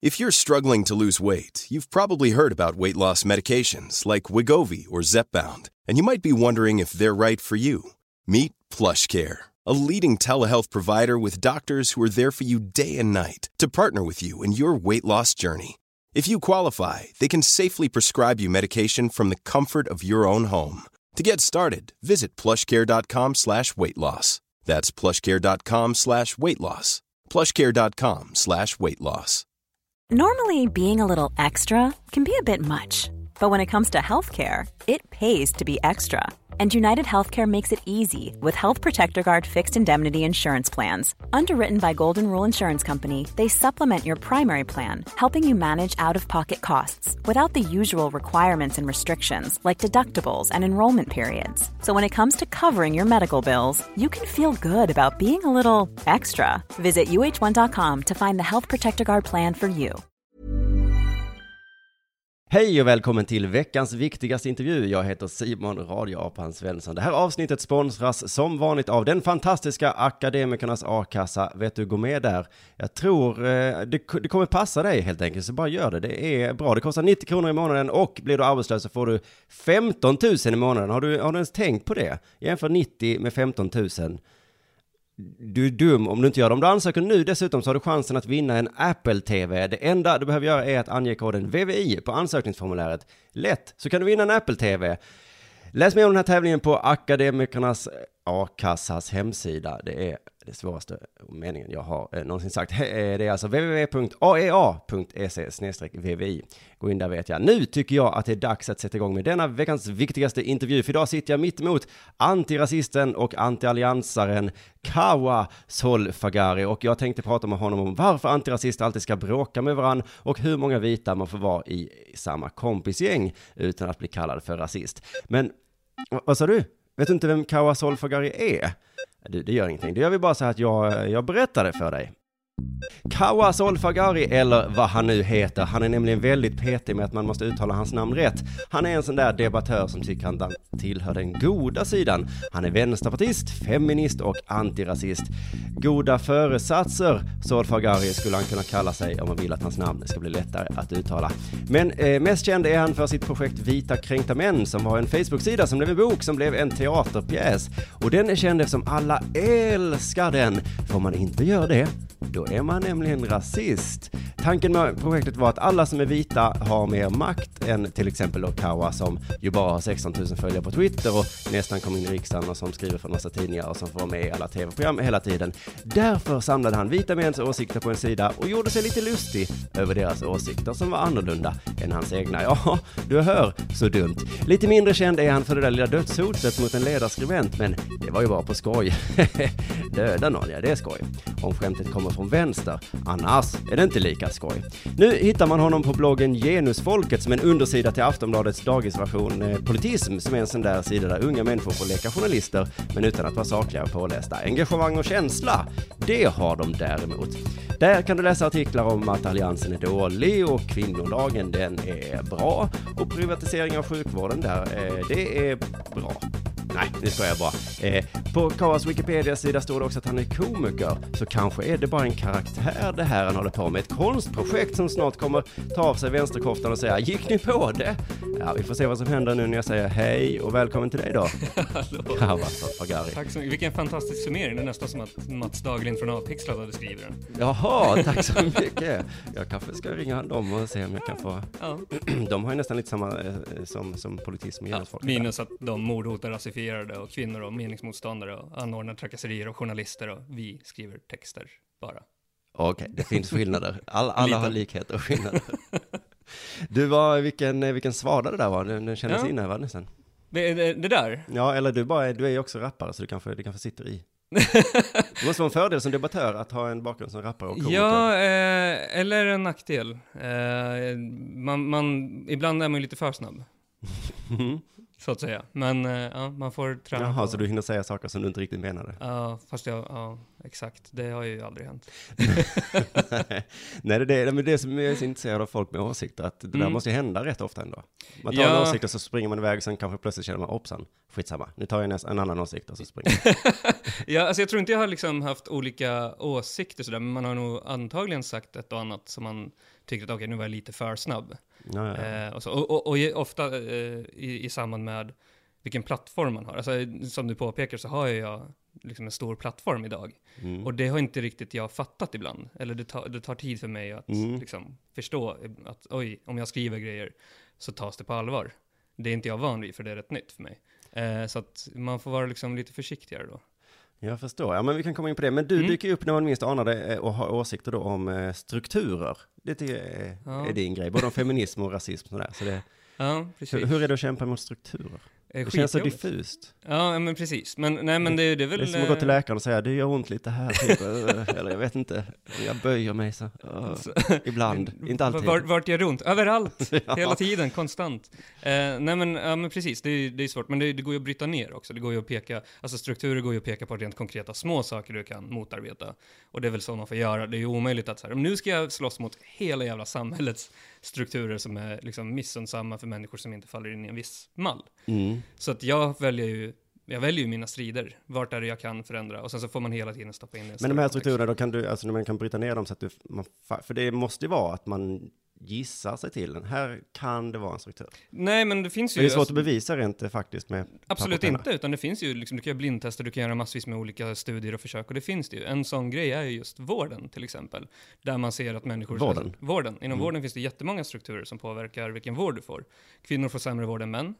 If you're struggling to lose weight, you've probably heard about weight loss medications like Wegovy or Zepbound, and you might be wondering if they're right for you. Meet PlushCare, a leading telehealth provider with doctors who are there for you day and night to partner with you in your weight loss journey. If you qualify, they can safely prescribe you medication from the comfort of your own home. To get started, visit plushcare.com/weightloss. That's plushcare.com/weightloss. plushcare.com/weightloss. Normally, being a little extra can be a bit much, but when it comes to healthcare, it pays to be extra. And United Healthcare makes it easy with Health Protector Guard fixed indemnity insurance plans. Underwritten by Golden Rule Insurance Company, they supplement your primary plan, helping you manage out-of-pocket costs without the usual requirements and restrictions like deductibles and enrollment periods. So when it comes to covering your medical bills, you can feel good about being a little extra. Visit uh1.com to find the Health Protector Guard plan for you. Hej och välkommen till veckans viktigaste intervju. Jag heter Simon Radio-apan Svensson. Det här avsnittet sponsras som vanligt av den fantastiska Akademikernas A-kassa. Vet du, gå med där. Jag tror det kommer passa dig helt enkelt, så bara gör det. Det är bra. Det kostar 90 kronor i månaden och blir du arbetslös så får du 15 000 i månaden. Har du ens tänkt på det? Jämför 90 med 15 000. Du är dum om du inte gör det. Om du ansöker nu dessutom så har du chansen att vinna en Apple TV. Det enda du behöver göra är att ange koden VVI på ansökningsformuläret. Lätt, så kan du vinna en Apple TV. Läs mer om den här tävlingen på Akademikernas A-kassas hemsida. Det är det svåraste meningen jag har någonsin sagt. Det är alltså www.aea.se/VVI. Gå in där, vet jag. Nu tycker jag att det är dags att sätta igång med denna veckans viktigaste intervju. För idag sitter jag mitt emot antirasisten och antialliansaren Kawa Solfagari. Och jag tänkte prata med honom om varför antirasister alltid ska bråka med varann och hur många vita man får vara i samma kompisgäng utan att bli kallad för rasist. Men vad sa du? Vet du inte vem Kawa Solfagari är? Det gör ingenting. Det gör vi bara så att jag berättar det för dig. Kawa Solfagari, eller vad han nu heter, han är nämligen väldigt petig med att man måste uttala hans namn rätt. Han är en sån där debattör som tycker han tillhör den goda sidan. Han är vänsterpartist, feminist och antirasist. Goda föresatser, Solfagari skulle han kunna kalla sig om man vill att hans namn ska bli lättare att uttala. Men mest känd är han för sitt projekt Vita kränkta män, som var en Facebook-sida som blev en bok som blev en teaterpjäs. Och den är känd eftersom alla älskar den. Får man inte göra det, då är man nämligen rasist. Tanken med projektet var att alla som är vita har mer makt än till exempel Kawa, som ju bara har 16 000 följare på Twitter och nästan kom in i riksdagen och som skriver för en massa tidningar och som får vara med i alla tv-program hela tiden. Därför samlade han vita mäns åsikter på en sida och gjorde sig lite lustig över deras åsikter som var annorlunda än hans egna. Ja, du hör, så dumt. Lite mindre känd är han för det där lilla dödshotet mot en ledarskribent, men det var ju bara på skoj. Döda någon, ja, det är skoj. Om skämtet kommer från vänster, annars är det inte lika skoj. Nu hittar man honom på bloggen Genusfolket som en undersida till Aftonbladets dagisversion Politism, som är en sån där sida där unga människor får leka journalister men utan att vara sakliga och pålästa. Engagemang och känsla, det har de däremot. Där kan du läsa artiklar om att alliansen är dålig och kvinnolagen den är bra och privatisering av sjukvården där, det är bra. Nej, det ska jag bara. På Kawas Wikipedia-sida står det också att han är komiker. Så kanske är det bara en karaktär det här han håller på med. Ett konstprojekt som snart kommer ta av sig vänsterkoftan och säga: gick ni på det? Ja, vi får se vad som händer nu när jag säger hej och välkommen till dig då. Hallå. Kawa Solfagari. Tack så mycket. Vilken fantastisk summering. Det är nästan som att Mats Daglind från Avpixlat hade skrivit den. Jaha, tack så mycket. Jag kanske ska ringa dem och se om jag kan få... Ja. De har ju nästan lite samma som politism och genusfolk. Minus att de mordhotar rasifierade och kvinnor och meningsmotståndare och anordnar trakasserier och journalister, och vi skriver texter bara. Okej, det finns skillnader. Alla har likheter och skillnader. Du var, vilken svada det där var. Den kändes inne, va, nästan. Det där? Ja, eller du är ju också rappare, så du kanske sitter i. Det måste vara en fördel som debattör att ha en bakgrund som rappare och komiker. Ja, eller en nackdel. Ibland är man lite för snabb. Så att säga. Men ja, man får träna. Jaha, så du hinner säga saker som du inte riktigt menade. Ja, fast ja, exakt. Det har ju aldrig hänt. Nej, det är det som jag är så intresserad av folk med åsikter. Att det där måste hända rätt ofta ändå. Man tar en åsikt och så springer man iväg och sen kanske plötsligt känner man, hoppsan, Skitsamma. Nu tar jag en annan åsikt och så springer jag. Ja, alltså jag tror inte jag har liksom haft olika åsikter sådär, men man har nog antagligen sagt ett och annat som man tycker att okej, nu var jag lite för snabb. Ja. Och ofta i samband med vilken plattform man har. Alltså, som du påpekar så har jag liksom en stor plattform idag. Och det har inte riktigt jag fattat ibland. Eller det tar tid för mig att liksom förstå att om jag skriver grejer så tas det på allvar. Det är inte jag van vid, för det är rätt nytt för mig. Så att man får vara liksom lite försiktigare då. Jag förstår. Ja, men vi kan komma in på det. Men du dyker upp när man minst anar det och har åsikter då om strukturer. Det tycker jag är din grej. Både om feminism och rasism och där. Så det, Ja, precis. hur är det att kämpa mot strukturer? Det känns så diffust. Ja, men precis. Men det är väl... Det är som att gå till läkaren och säga, det gör ont lite här. Typ. Eller jag vet inte. Jag böjer mig så. Ibland. Inte alltid. Vart gör det ont? Överallt. Hela tiden, konstant. Men precis. Det är svårt. Men det går ju att bryta ner också. Det går ju att peka... Alltså strukturer går ju att peka på rent konkreta små saker du kan motarbeta. Och det är väl så man får göra. Det är ju omöjligt att så här, nu ska jag slåss mot hela jävla samhällets strukturer som är liksom missunnsamma för människor som inte faller in i en viss mall. Så att jag väljer ju mina strider. Vart är det jag kan förändra? Och sen så får man hela tiden stoppa in det. Men de här strukturerna, då kan du, alltså när man kan bryta ner dem så att för det måste ju vara att man gissar sig till den. Här kan det vara en struktur. Nej, men det finns ju... Men det är svårt att bevisa rent faktiskt med... Absolut inte, utan det finns ju liksom, du kan göra blindtester, du kan göra massvis med olika studier och försök, och det finns det ju. En sån grej är ju just vården till exempel, där man ser att människor... Vården. Inom vården finns det jättemånga strukturer som påverkar vilken vård du får. Kvinnor får sämre vård än män.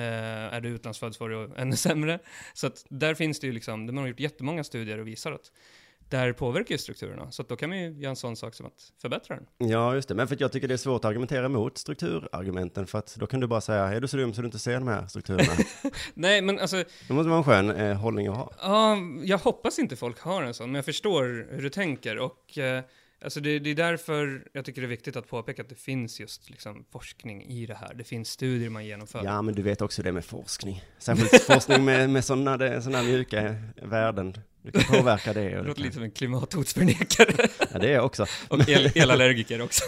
Är du utlandsfödd får du ännu sämre. Så att där finns det ju liksom, de har gjort jättemånga studier och visar att där påverkar ju strukturerna. Så att då kan man ju göra en sån sak som att förbättra den. Ja, just det. Men för att jag tycker det är svårt att argumentera mot strukturargumenten, för att då kan du bara säga, är du så dum så du inte ser de här strukturerna? Nej, men alltså... Det måste vara en skön hållning att ha. Ja, jag hoppas inte folk har en sån, men jag förstår hur du tänker. Och alltså det är därför jag tycker det är viktigt att påpeka att det finns just liksom forskning i det här. Det finns studier man genomför. Ja, men du vet också det med forskning. Särskilt forskning med sådana mjuka värden. Du kan påverka det. Det låter lite som en klimathotsförnekare. Ja, det är jag också. Och elallergiker också.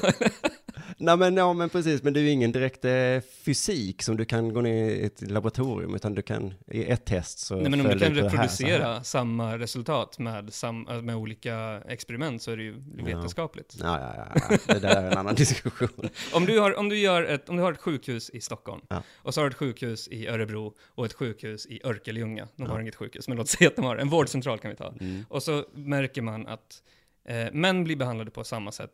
Nej, men precis. Men det är ju ingen direkt fysik som du kan gå ner i ett laboratorium, utan du kan i ett test så... Nej, men om du kan reproducera samma resultat med olika experiment, så är det ju vetenskapligt. Ja. Det där är en annan diskussion. Om du har ett sjukhus i Stockholm, och så har du ett sjukhus i Örebro och ett sjukhus i Örkelljunga. De har inget sjukhus, men låt säga att de har en vårdcentral kan vi ta. Och så märker man att män blir behandlade på samma sätt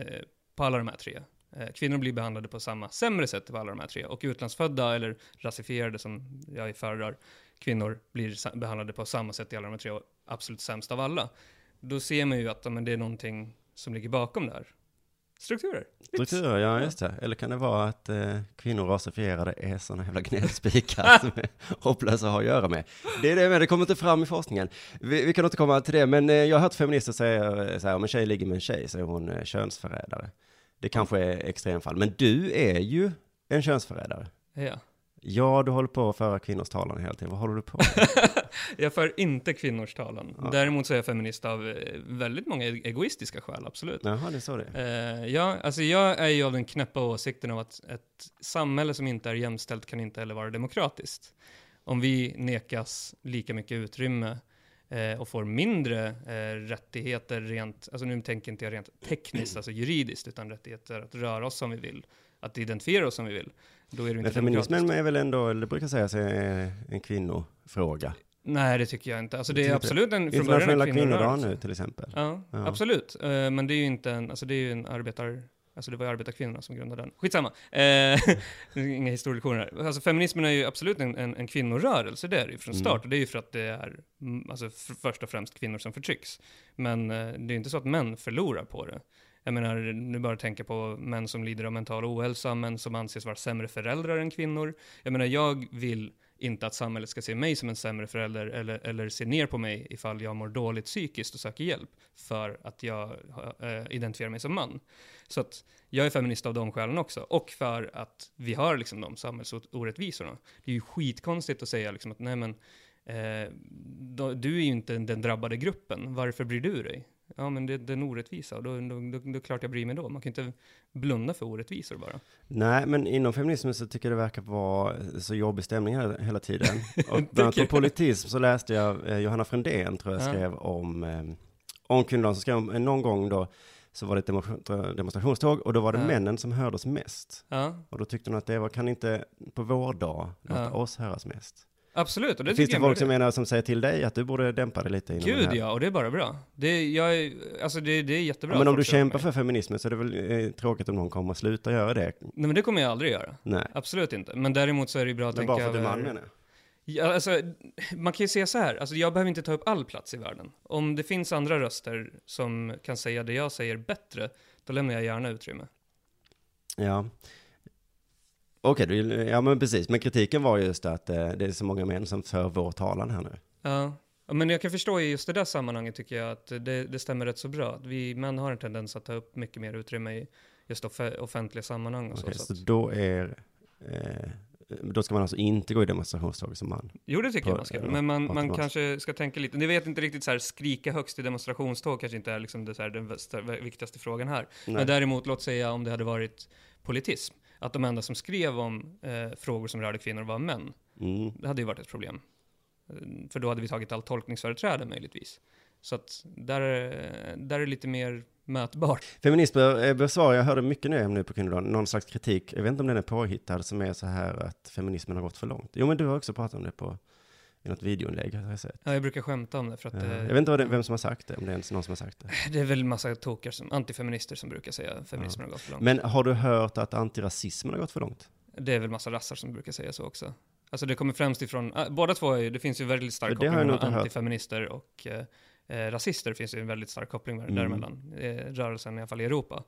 på alla de här tre. Kvinnor blir behandlade på samma sämre sätt på alla de här tre. Och utlandsfödda eller rasifierade, som jag föredrar, kvinnor blir behandlade på samma sätt i alla de här tre, och absolut sämst av alla. Då ser man ju att det är någonting som ligger bakom det här. Strukturer, ja, just det. Eller kan det vara att kvinnor rasifierade är sådana jävla gnällspikar som är hopplösa att ha att göra med? Det är det, men det kommer inte fram i forskningen. Vi kan återkomma till det, men jag har hört feminister säga så här, om en tjej ligger med en tjej så är hon könsförrädare. Det kanske är extremfall, men du är ju en könsförrädare. Ja, du håller på att föra kvinnors talan hela tiden. Vad håller du på med? Jag för inte kvinnors talan. Ja. Däremot så är jag feminist av väldigt många egoistiska skäl, absolut. Jaha, det så det. Alltså jag är ju av den knäppa åsikten av att ett samhälle som inte är jämställt kan inte heller vara demokratiskt. Om vi nekas lika mycket utrymme och får mindre rättigheter rent, alltså nu tänker inte jag rent tekniskt, alltså juridiskt, utan rättigheter att röra oss som vi vill, att identifiera oss som vi vill. Då är det inte. Men feminismen är väl ändå, eller brukar säga sig, en kvinnofråga? Nej, det tycker jag inte. Alltså det är absolut en från början en kvinnodag nu till exempel. Ja, absolut. Men det är ju inte alltså det är ju en alltså det var ju arbetarkvinnorna som grundade den. Skitsamma. Inga historielektioner. Alltså feminismen är ju absolut en kvinnorörelse, det är det ju från start. Och det är ju för att det är alltså först och främst kvinnor som förtrycks. Men det är inte så att män förlorar på det. Jag menar, nu bara tänka på män som lider av mental ohälsa, män som anses vara sämre föräldrar än kvinnor. Jag menar, jag vill inte att samhället ska se mig som en sämre förälder eller se ner på mig ifall jag mår dåligt psykiskt och söker hjälp för att jag identifierar mig som man. Så att jag är feminist av de skälen också. Och för att vi har liksom de samhällsorättvisorna. Det är ju skitkonstigt att säga liksom att nej men du är ju inte den drabbade gruppen. Varför bryr du dig? ja men det är en orättvisa och då klart jag bryr mig då. Man kan inte blunda för orättvisor bara. Nej, men inom feminismen så tycker jag det verkar vara så jobbig stämning hela tiden. Och bland annat på politism så läste jag Johanna Frändén tror jag skrev om kvinnodagen, så skrev någon gång då så var det ett demonstrationståg och då var det männen som hördes mest. Ja. Och då tyckte hon att det kan inte på vår dag låta oss höras mest. Absolut. Och det finns det folk som säger till dig att du borde dämpa det lite? Gud ja, och det är bara bra. Det är jättebra. Ja, men om du kämpar för feminismen så är det väl tråkigt om någon kommer att sluta göra det. Nej, men det kommer jag aldrig göra. Nej. Absolut inte. Men däremot så är det bra att tänka över... Men bara för att du menar? Ja, alltså, man kan ju säga så här. Alltså, jag behöver inte ta upp all plats i världen. Om det finns andra röster som kan säga det jag säger bättre, då lämnar jag gärna utrymme. Ja. Okej, ja men precis. Men kritiken var just att det är så många män som för vår talan här nu. Ja, men jag kan förstå i just det där sammanhanget tycker jag att det stämmer rätt så bra. Att vi män har en tendens att ta upp mycket mer utrymme i just offentliga sammanhang. Och okej, så då ska man alltså inte gå i demonstrationståg som man. Jo, det tycker jag man ska. Men man kanske ska tänka lite. Ni vet inte riktigt så här, skrika högst i demonstrationståg kanske inte är liksom det, så här, den viktigaste frågan här. Nej. Men däremot, låt säga om det hade varit politism. Att de enda som skrev om frågor som rörde kvinnor var män. Det hade ju varit ett problem. För då hade vi tagit all tolkningsföreträde möjligtvis. Så att där är det lite mer mätbart. Feminister besvarar, jag hörde mycket nu på kvinnodagen, någon slags kritik, jag vet inte om den är påhittad, som är så här att feminismen har gått för långt. Jo, men du har också pratat om det i något videoinlägg har jag sett. Ja, jag brukar skämta om det för att... jag vet inte vem som har sagt det, om det är ens någon som har sagt det. Det är väl massa tokar som antifeminister som brukar säga att feminismen har gått för långt. Men har du hört att antirasismen har gått för långt? Det är väl massa rassar som brukar säga så också. Alltså det kommer främst ifrån, båda två det finns ju väldigt stark koppling mellan antifeminister och rasister, finns ju en väldigt stark koppling däremellan. Rörelsen i alla fall i Europa.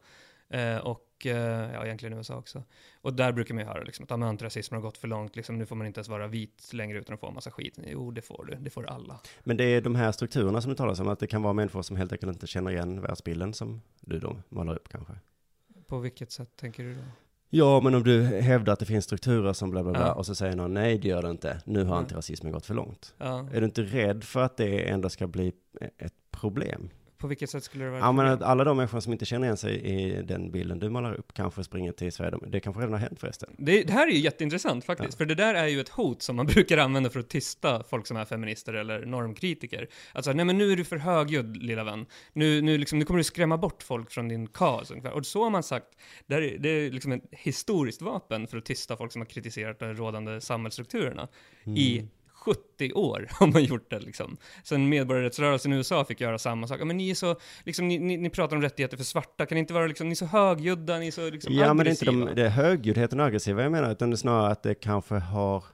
Och egentligen i USA också. Och där brukar man ju höra liksom, att antirasismen har gått för långt. Liksom, nu får man inte ens vara vit längre utan att få en massa skit. Jo, det får du. Det får alla. Men det är de här strukturerna som du talar om, att det kan vara människor som helt enkelt inte känner igen världsbilden som du då målar upp kanske. På vilket sätt tänker du då? Ja, men om du hävdar att det finns strukturer som bla bla bla och så säger någon nej, det gör det inte. Nu har antirasismen gått för långt. Ja. Är du inte rädd för att det ändå ska bli ett problem? På vilket sätt skulle det vara? Ja, men att alla de människor som inte känner igen sig i den bilden du målar upp kanske springer till Sverige. Det kanske redan har hänt förresten. Det här är ju jätteintressant faktiskt. Ja. För det där är ju ett hot som man brukar använda för att tysta folk som är feminister eller normkritiker. Alltså, nej men nu är du för högljudd, lilla vän. Nu kommer du skrämma bort folk från din cause. Och så har man sagt, det är liksom ett historiskt vapen för att tysta folk som har kritiserat de rådande samhällsstrukturerna i 70 år har man gjort det liksom. Sen medborgarrättsrörelsen i USA fick göra samma sak. Men ni är så, liksom, ni pratar om rättigheter för svarta. Kan det inte vara liksom, ni är så högljudda, ni är så liksom aggressiva? Men det är inte det är högljuddheten och aggressiva jag menar, utan det är snarare att det kanske har...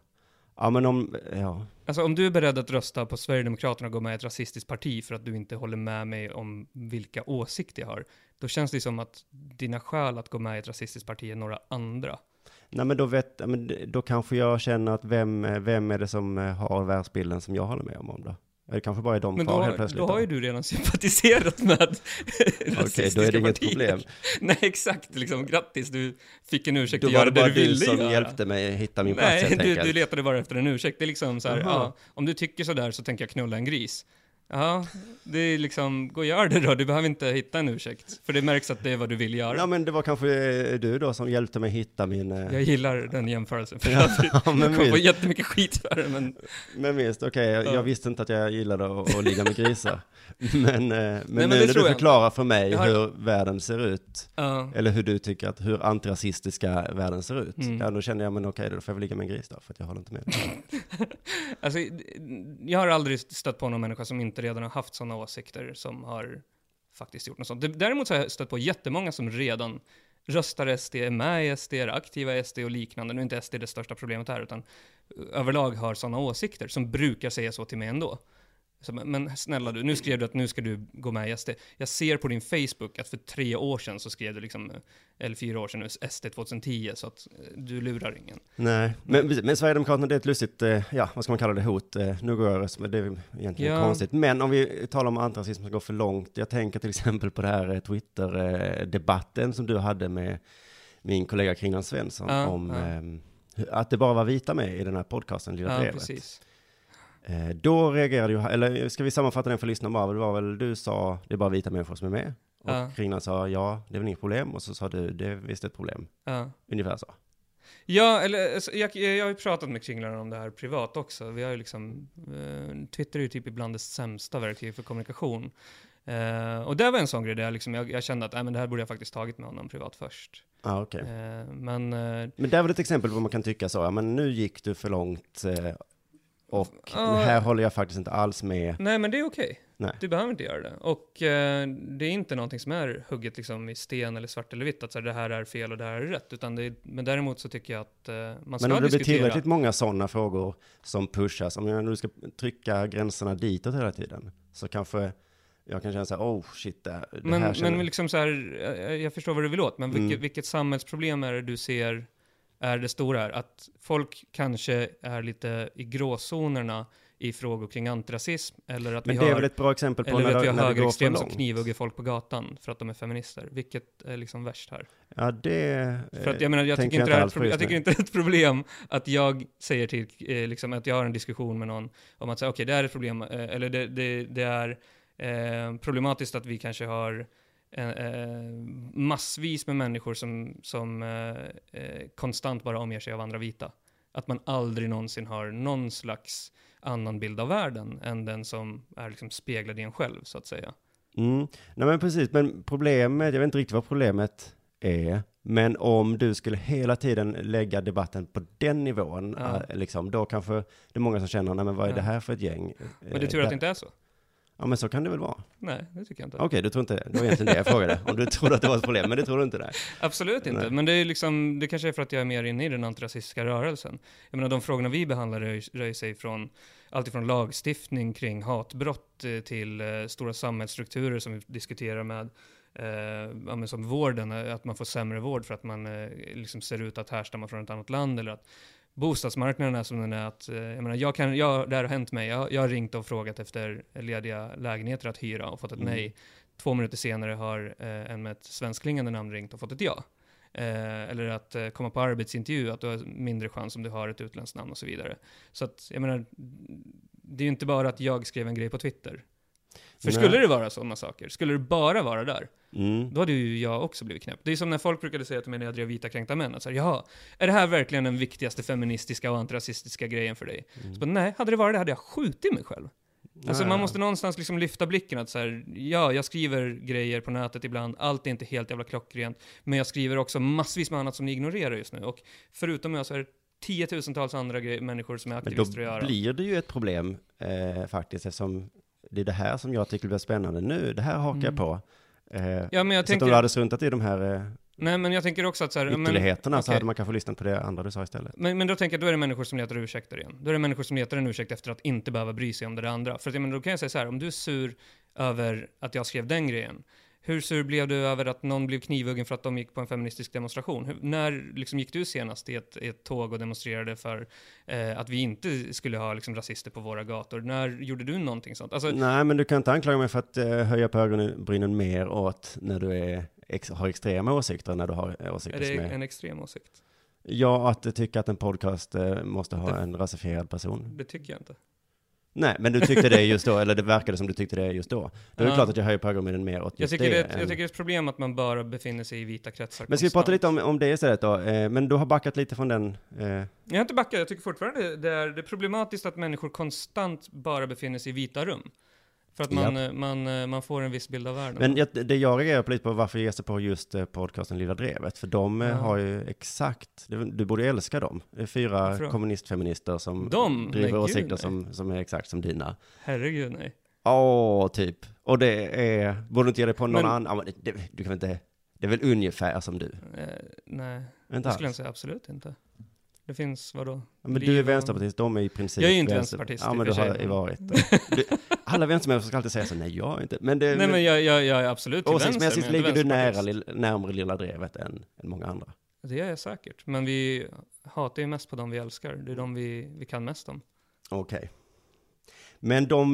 Alltså om du är beredd att rösta på Sverigedemokraterna och gå med i ett rasistiskt parti för att du inte håller med mig om vilka åsikter jag har, då känns det som att dina skäl att gå med i ett rasistiskt parti är några andra. Nej, men då kanske jag känner att vem är det som har världsbilden som jag håller med om då? Det kanske bara är de kvar helt plötsligt. Men då har ju du redan sympatiserat med Okej, då är det inget problem. Nej, exakt. Liksom, grattis, du fick en ursäkt att göra det du ville göra. Du som hjälpte mig hitta min plats helt enkelt. Du letade bara efter en ursäkt. Det är liksom så här, om du tycker så där så tänker jag knulla en gris. Ja, det är liksom, gå och gör det då. Du behöver inte hitta en ursäkt. För det märks att det är vad du vill göra. Ja, men det var kanske du då som hjälpte mig hitta min... Jag gillar den jämförelsen. För jag kommer få jättemycket skit för det. Men visst, okej. Jag visste inte att jag gillade att ligga med grisar. Men nu när du förklarar för mig hur världen ser ut. Eller hur du tycker att hur antirasistiska världen ser ut. Ja, då kände jag, men okej, då får jag väl ligga med en gris då. För att jag håller inte med. Alltså, jag har aldrig stött på någon människa som inte redan har haft sådana åsikter som har faktiskt gjort något sånt. Däremot så har jag stött på jättemånga som redan röstar SD, är med i SD, är aktiva i SD och liknande. Nu är inte SD det största problemet här, utan överlag har sådana åsikter som brukar säga så till mig ändå. Så, men snälla du, nu skrev du att nu ska du gå med i SD. Jag ser på din Facebook att för 3 år sedan så skrev du liksom, eller 4 år sedan, SD 2010, så att du lurar ingen. Nej, men Sverigedemokraterna, det är ett lustigt, vad ska man kalla det, hot. Nu går jag röst, men det är egentligen konstigt. Men om vi talar om antirasism som går för långt, jag tänker till exempel på det här Twitter-debatten som du hade med min kollega Kringlan Svensson om att det bara var vita med i den här podcasten, Lilla Brevet. Precis. Då reagerade ju, eller ska vi sammanfatta den för lyssnarna bara? Det var väl, du sa, det är bara vita människor som är med. Och Kringland sa, ja, det är väl inget problem. Och så sa du, det är visst ett problem. Ungefär så. Ja, eller alltså, jag har ju pratat med Kringland om det här privat också. Vi har ju liksom, Twitter är ju typ ibland det sämsta verktyg för kommunikation. Och det var en sån grej där liksom, jag kände att men det här borde jag faktiskt tagit med honom privat först. Okay. Men där var det ett exempel på vad man kan tycka så, ja, men nu gick du för långt och här håller jag faktiskt inte alls med. Nej, men det är okej. Du behöver inte göra det. Och det är inte någonting som är hugget liksom i sten eller svart eller vitt, att så här, det här är fel och det här är rätt. Utan men däremot så tycker jag att man ska diskutera. Men om det blir tillräckligt många sådana frågor som pushas, om du ska trycka gränserna ditåt hela tiden, så kanske jag kan känna så här, shit, det här känner... Men liksom så här, jag förstår vad du vill åt, men vilket samhällsproblem är det du ser är det stora här? Att folk kanske är lite i gråzonerna i frågor kring antirasism, eller att vi har ett bra exempel på eller att vi har högerextrem som knivhugger folk på gatan för att de är feminister. Vilket är liksom värst här? Ja, det för att jag menar, jag tycker inte det är ett problem att jag säger till liksom att jag har en diskussion med någon om att säga okej, det är ett problem, eller det är problematiskt att vi kanske har massvis med människor som konstant bara omger sig av andra vita. Att man aldrig någonsin har någon slags annan bild av världen än den som är liksom speglad i en själv, så att säga. Nej, men precis, men problemet, jag vet inte riktigt vad problemet är, men om du skulle hela tiden lägga debatten på den nivån, liksom, då kanske det är många som känner, nej men vad är det här för ett gäng? Men du tror att det inte är så? Ja, men så kan det väl vara. Nej, det tycker jag inte. Okej, du tror inte det. Det var egentligen det jag frågade. Om du trodde att det var ett problem, men det tror du inte det. Absolut inte. Nej. Men det är liksom, det kanske är för att jag är mer inne i den antirasistiska rörelsen. Jag menar, de frågorna vi behandlar rör sig från allt ifrån lagstiftning kring hatbrott till stora samhällsstrukturer som vi diskuterar med. Som vården, att man får sämre vård för att man liksom ser ut att härstamma från ett annat land, eller att bostadsmarknaden är som den är. Att, jag menar, det här har hänt mig. Jag har ringt och frågat efter lediga lägenheter att hyra och fått ett nej. 2 minuter senare har en med ett svenskklingande namn ringt och fått ett ja. Eller att komma på arbetsintervju, att du har mindre chans om du har ett utländskt namn och så vidare. Så att, jag menar, det är ju inte bara att jag skrev en grej på Twitter. För skulle det vara sådana saker, skulle det bara vara där, då hade ju jag också blivit knäpp. Det är som när folk brukade säga till mig när jag drev vita kränkta män, att så här, jaha, är det här verkligen den viktigaste feministiska och antirasistiska grejen för dig? Så bara, nej, hade det varit det hade jag skjutit mig själv. Alltså man måste någonstans liksom lyfta blicken att så här, ja, jag skriver grejer på nätet ibland, allt är inte helt jävla klockrent, men jag skriver också massvis med annat som ni ignorerar just nu, och förutom jag så är det 10,000-tals andra människor som är aktivister att göra. Men då blir det ju ett problem faktiskt, eftersom det är det här som jag tycker blir spännande nu. Det här hakar jag på. Ja, men jag tänker, så att om du hade struntat i de här nej, men jag tänker också att så här, ytterligheterna, så hade man kanske lyssnat på det andra du sa istället. Men då tänker jag, då är det människor som letar ursäkter igen. Då är det människor som letar en ursäkt efter att inte behöva bry sig om det andra. För att, då kan jag säga så här, om du är sur över att jag skrev den grejen, hur sur blev du över att någon blev knivhuggen för att de gick på en feministisk demonstration? När liksom gick du senast i ett tåg och demonstrerade för att vi inte skulle ha liksom rasister på våra gator? När gjorde du någonting sånt? Alltså, nej, men du kan inte anklaga mig för att höja på ögonbrynen mer åt när du har extrema åsikter, när du har åsikter som är en extrem åsikt? Ja, att du tycker att en podcast måste ha en rasifierad person. Det tycker jag inte. Nej, men du tyckte det just då, eller det verkade som du tyckte det just då. Då är det klart att jag höjer på ögonbrynen mer åt just det. Jag tycker det är ett problem att man bara befinner sig i vita kretsar. Men ska vi prata lite om det istället då? Men du har backat lite från den... Jag har inte backat, jag tycker fortfarande det är problematiskt att människor konstant bara befinner sig i vita rum. För att man får en viss bild av världen. Men det jag reagerar på lite på varför jag ger sig på just podcasten Lilla Drevet. För de har ju exakt, du borde älska dem. Det är 4 kommunistfeminister som driver åsikter som är exakt som dina. Herregud, nej. Typ. Och det är, borde du inte ge dig på någon annan? Du kan inte, det är väl ungefär som du? Nej, det skulle jag säga absolut inte. Det finns, vadå? Ja, men du är vänsterpartist, de är i princip... Jag är inte vänsterpartist. Ja, men du har varit. Alla vänstermänniskor ska alltid säga så, nej, jag är inte. Men men jag är absolut till vänster. Åsiktsmässigt ligger du närmare Lilla Drevet än många andra. Det är jag säkert. Men vi hatar ju mest på dem vi älskar. Det är de vi kan mest om. Okej. Men de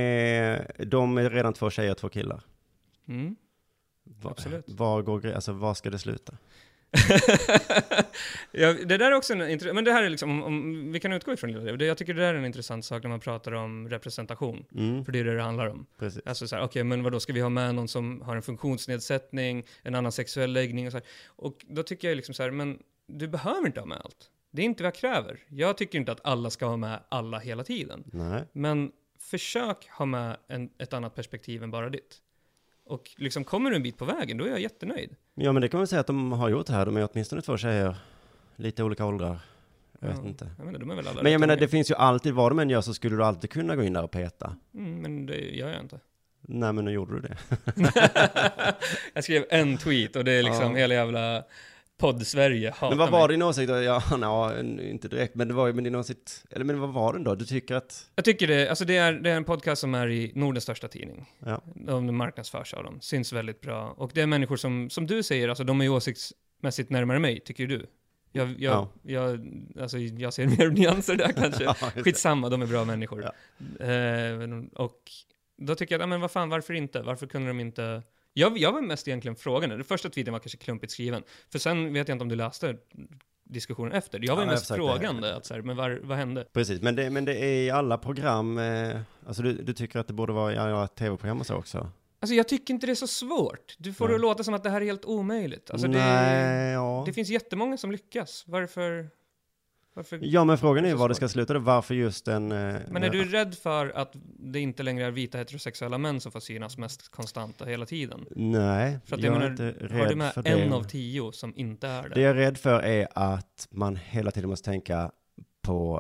är redan 2 tjejer och 2 killar. Absolut. Var ska det sluta? Ja, det där är också men det här är liksom, om vi kan utgå ifrån det. Jag tycker det där är en intressant sak när man pratar om representation. För det är det handlar om. Precis. Alltså så här, okej, men vad då ska vi ha med någon som har en funktionsnedsättning, en annan sexuell läggning och så här. Och då tycker jag liksom så här, men du behöver inte ha med allt. Det är inte vad jag kräver. Jag tycker inte att alla ska ha med alla hela tiden. Nej. Men försök ha med ett annat perspektiv än bara ditt. Och liksom kommer du en bit på vägen, då är jag jättenöjd. Ja, men det kan man säga att de har gjort här. De är åtminstone 2 tjejer. Lite olika åldrar. Jag vet inte. Jag menar, de är väl alla men jag menar, det finns ju alltid, vad de än gör så skulle du alltid kunna gå in där och peta. Men det gör jag inte. Nej, men nu gjorde du det. Jag skrev en tweet och det är liksom hela jävla podd-Sverige hatar Men vad var mig. din åsikt då? Ja, inte direkt, men det var ju med din åsikt. Eller men vad var den då? Du tycker att... Jag tycker det, alltså det är en podcast som är i Nordens största tidning. Ja. De marknadsförs av dem, syns väldigt bra. Och det är människor som du säger, alltså de är ju åsiktsmässigt närmare mig, tycker du. Jag ser mer nyanser där kanske. Ja, Skitsamma, de är bra människor. Ja. Och då tycker jag, men vad fan, varför inte? Varför kunde de inte... Jag var mest egentligen frågan. Den första tweeten var kanske klumpigt skriven. För sen vet jag inte om du läste diskussionen efter. Jag var mest frågande. Att så här, men vad hände? Precis, men det är i alla program. Alltså du tycker att det borde vara i alla tv-program och så också? Alltså jag tycker inte det är så svårt. Du får det låta som att det här är helt omöjligt. Alltså det finns jättemånga som lyckas. Varför? Ja, men frågan är ju var det ska sluta då. Varför just en... Men är du rädd för att det inte längre är vita heterosexuella män som får synas mest konstanta hela tiden? Nej, för att jag är inte rädd har du med för en det. av 10 som inte är det? Det jag är rädd för är att man hela tiden måste tänka på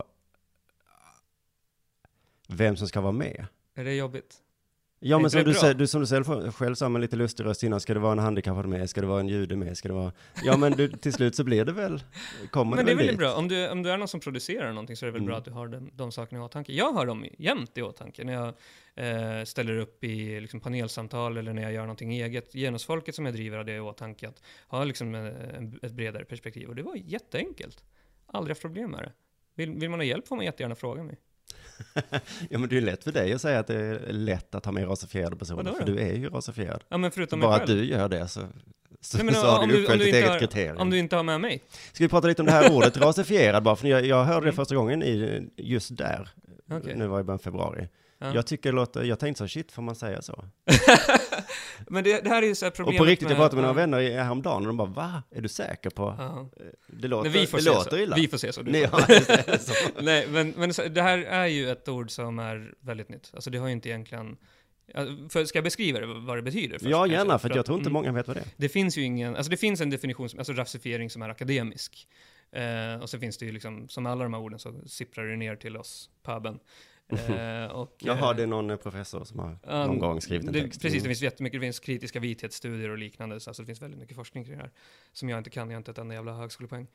vem som ska vara med. Är det jobbigt? Ja, men som du själv sa med lite lustig röst innan, ska det vara en handikappad med, ska det vara en jude med, ska det vara... Ja, men till slut så blir det väl... Men det är väl bra, om du är någon som producerar någonting så är det väl bra att du har de sakerna i åtanke. Jag har dem jämt i åtanke när jag ställer upp i liksom, panelsamtal eller när jag gör någonting eget. Genusfolket som jag driver har det i åtanke att ha liksom, ett bredare perspektiv. Och det var jätteenkelt. Aldrig haft problem med det. Vill man ha hjälp får man jättegärna fråga mig. Ja, men det är lätt för dig att säga att det är lätt att ha med rasifierade personer, för du är ju rasifierad. Ja, men förutom bara mig att själv. du gör det så Nej, men har du uppfyllt ditt eget kriterium. Om du inte har med mig. Ska vi prata lite om det här ordet rasifierad bara, för jag hörde det första gången just där. Okay. Nu var det bara februari. Ja. Jag tänkte så, shit, får man säga så? Men det här är ju så här problemet. Och på riktigt, jag pratade med några vänner häromdagen och de bara, va? Är du säker på? Det låter illa. Vi får se så. Nej, Nej, men det här är ju ett ord som är väldigt nytt. Alltså det har ju inte egentligen... Ska jag beskriva det, vad det betyder? Först, ja, gärna, kanske? för jag tror inte många vet vad det är. Det finns ju ingen... Alltså det finns en definition, alltså rasifiering som är akademisk. Och så finns det ju liksom, som alla de här orden så sipprar det ner till oss, pubben. Jaha, det är någon professor som har någon gång skrivit en text. Precis, det finns jättemycket, det finns kritiska vithetsstudier och liknande, så alltså det finns väldigt mycket forskning kring det här, som jag inte kan, jag har inte ett enda jävla högskolepoäng.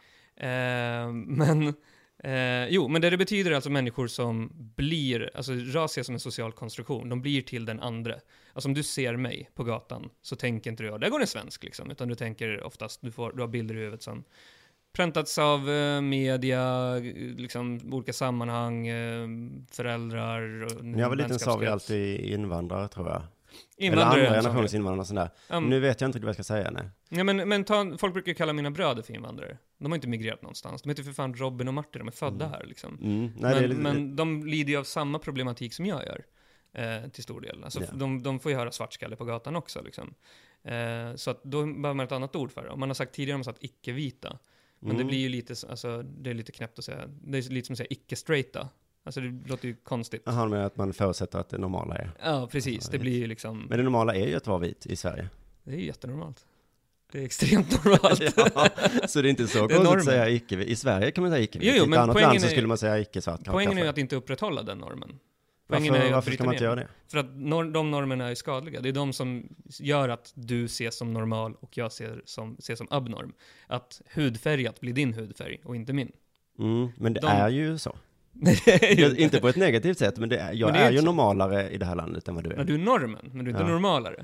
Men det betyder alltså människor som blir, alltså ras ses som en social konstruktion, de blir till den andra. Alltså om du ser mig på gatan så tänker inte du, där går en svensk liksom, utan du tänker oftast, du har bilder i huvudet som präntats av media, liksom olika sammanhang, föräldrar. Jag var liten sa vi alltid invandrare, tror jag. Invandrare, eller andra generationens invandrare och sådär. Nu vet jag inte vad jag ska säga, nej. Ja, men folk brukar kalla mina bröder för invandrare. De har inte migrerat någonstans. De heter för fan Robin och Martin, de är födda här liksom. Men de lider ju av samma problematik som jag gör. Till stor del. Alltså, de får ju höra svartskalle på gatan också liksom. Så att då behöver man ett annat ord för det. Om man har sagt tidigare, man har sagt icke-vita. Men det blir ju lite, alltså, det är lite knäppt att säga. Det är lite som att säga icke-straighta. Alltså det låter ju konstigt. Jaha, med att man förutsätter att det normala är. Ja, precis. Det blir ju liksom... Men det normala är ju att vara vit i Sverige. Det är ju jättenormalt. Det är extremt normalt. Ja, så det är inte så konstigt att säga icke. I Sverige kan man säga icke. I ett annat land så skulle man säga icke-svart. Poängen är ju att inte upprätthålla den normen. Varför ska man inte göra det? För att de normerna är skadliga. Det är de som gör att du ses som normal och jag ses som abnorm. Att hudfärgat blir din hudfärg och inte min. Men det är ju så. Inte på ett negativt sätt, men jag är ju normalare i det här landet än vad du är. Ja, du är normen, men du är inte normalare.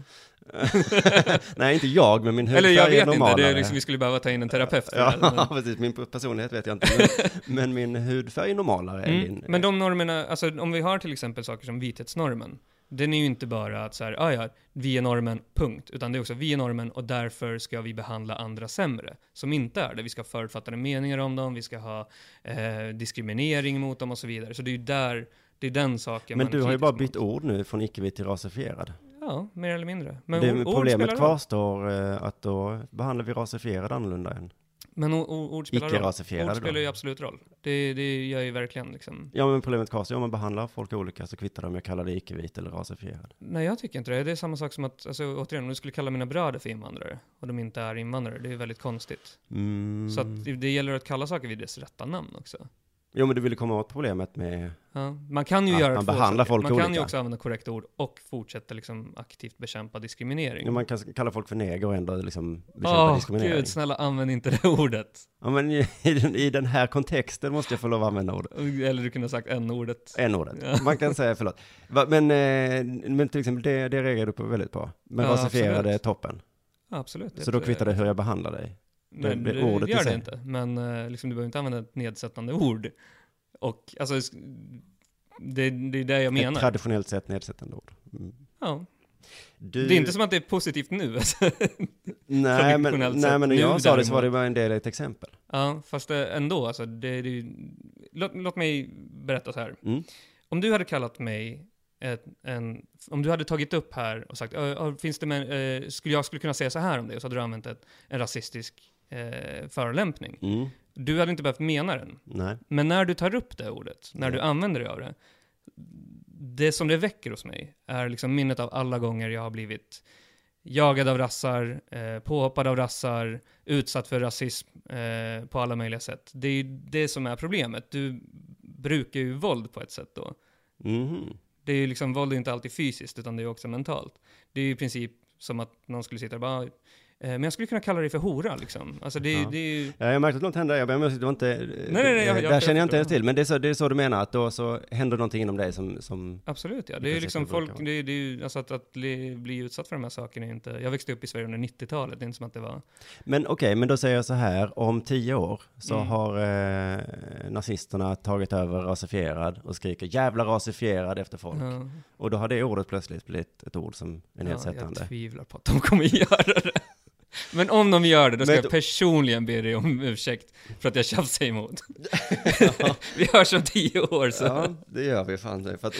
Nej, inte jag, men min hudfärg är normalare. Eller jag vet inte, det är liksom, vi skulle behöva ta in en terapeut för det. Ja, precis. Min personlighet vet jag inte. Men min hudfärg är normalare än din. Men de normerna, alltså om vi har till exempel saker som vithetsnormen, Den är ju inte bara att så här, vi är normen, punkt. Utan det är också, vi är normen och därför ska vi behandla andra sämre. Som inte är det. Vi ska ha förutfattade meningar om dem, vi ska ha diskriminering mot dem och så vidare. Så det är ju där, det är den saken. Men du har ju bara bytt ord nu från icke-vit till rasifierad. Ja, mer eller mindre. Men det problemet kvarstår att då behandlar vi rasifierad annorlunda än. Men ord spelar roll. Ord spelar ju absolut roll. Det gör ju verkligen liksom. Ja, men problemet kvarstår om man behandlar folk olika så kvittar de om jag kallar det icke-vit eller rasifierad. Nej, jag tycker inte det. Det är samma sak som att, alltså, återigen, om du skulle kalla mina bröder för invandrare och de inte är invandrare, det är väldigt konstigt. Så att det gäller att kalla saker vid dess rätta namn också. Jo, men du ville komma åt problemet med man kan ju göra man behandlar folk man olika. kan ju också använda korrekta ord och fortsätta liksom aktivt bekämpa diskriminering. Ja, man kan kalla folk för neger och ändå liksom bekämpa diskriminering. Gud, snälla använd inte det ordet. Ja, men i den här kontexten måste jag få lov att använda ordet. Eller du kunde ha sagt n-ordet. N-ordet. Ja. Man kan säga förlåt. Men till exempel det reagerar du på väldigt på. Men rasifierade är toppen. Ja, absolut. Så då kvittar det hur jag behandlar dig. Nej, det ordet gör det inte. Men liksom, du behöver inte använda ett nedsättande ord. Och alltså, det är det jag menar. Ett traditionellt sett nedsättande ord. Ja. Det är inte som att det är positivt nu. Alltså. nej, men när jag sa det så var det bara en del ett exempel. Ja, fast ändå. Alltså, låt mig berätta så här. Om du hade kallat mig om du hade tagit upp här och sagt finns det jag skulle kunna säga så här om det, och så hade du använt en rasistisk förolämpning. Du hade inte behövt mena den. Nej. Men när du tar upp det ordet, när du använder dig av det som det väcker hos mig är liksom minnet av alla gånger jag har blivit jagad av rassar, påhoppad av rassar, utsatt för rasism på alla möjliga sätt. Det är det som är problemet. Du brukar ju våld på ett sätt då. Det är ju liksom, våld är inte alltid fysiskt utan det är också mentalt. Det är ju i princip som att någon skulle sitta och bara men jag skulle kunna kalla dig för hora liksom. Alltså det är ju... Ja, jag märkte att något hände. Jag var inte... Nej, där känner jag inte ens till. Men det är så du menar, att då så händer någonting inom dig som absolut, ja. Det är ju liksom folk... Det är ju, alltså att bli utsatt för de här sakerna är inte... Jag växte upp i Sverige under 90-talet. Det är inte som att det var... Men okej, men då säger jag så här. Om 10 år så har nazisterna tagit över rasifierad och skriker jävla rasifierad efter folk. Ja. Och då har det ordet plötsligt blivit ett ord som är nedsättande. Jag tvivlar på att de kommer göra det. Men om de gör det, då ska jag personligen be dig om ursäkt för att jag tjafsar emot. Vi hörs om 10 år så. Ja, det gör vi fan. För att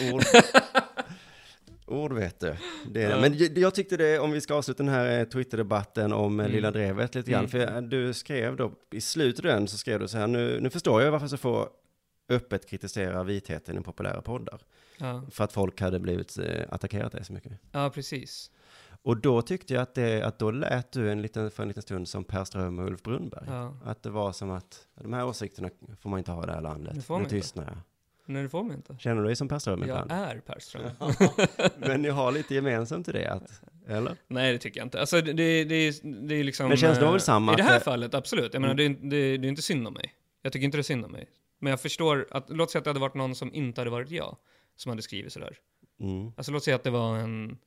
ord vet du. Men jag tyckte det, om vi ska avsluta den här Twitter-debatten om Lilla Drevet lite grann. För du skrev då, i slutet av den så skrev du så här, nu förstår jag varför så får öppet kritisera vitheten i populära poddar. Ja. För att folk hade blivit attackerat dig så mycket. Ja, precis. Och då tyckte jag att då lät du för en liten stund som Per Ström och Ulf Brunnberg. Ja. Att det var som att de här åsikterna får man inte ha i det här landet. Det får man nu tystnar jag. Nej, det får man inte. Känner du dig som Per Ström ibland? Jag är Per Ström. Men ni har lite gemensamt i det, eller? Nej, det tycker jag inte. Alltså, det är liksom... Men känns det väl samma? I det här fallet, absolut. Jag menar, det är inte synd om mig. Jag tycker inte det är synd om mig. Men jag förstår att, låt säga att det hade varit någon som inte hade varit jag som hade skrivit sådär. Alltså, låt säga att det var en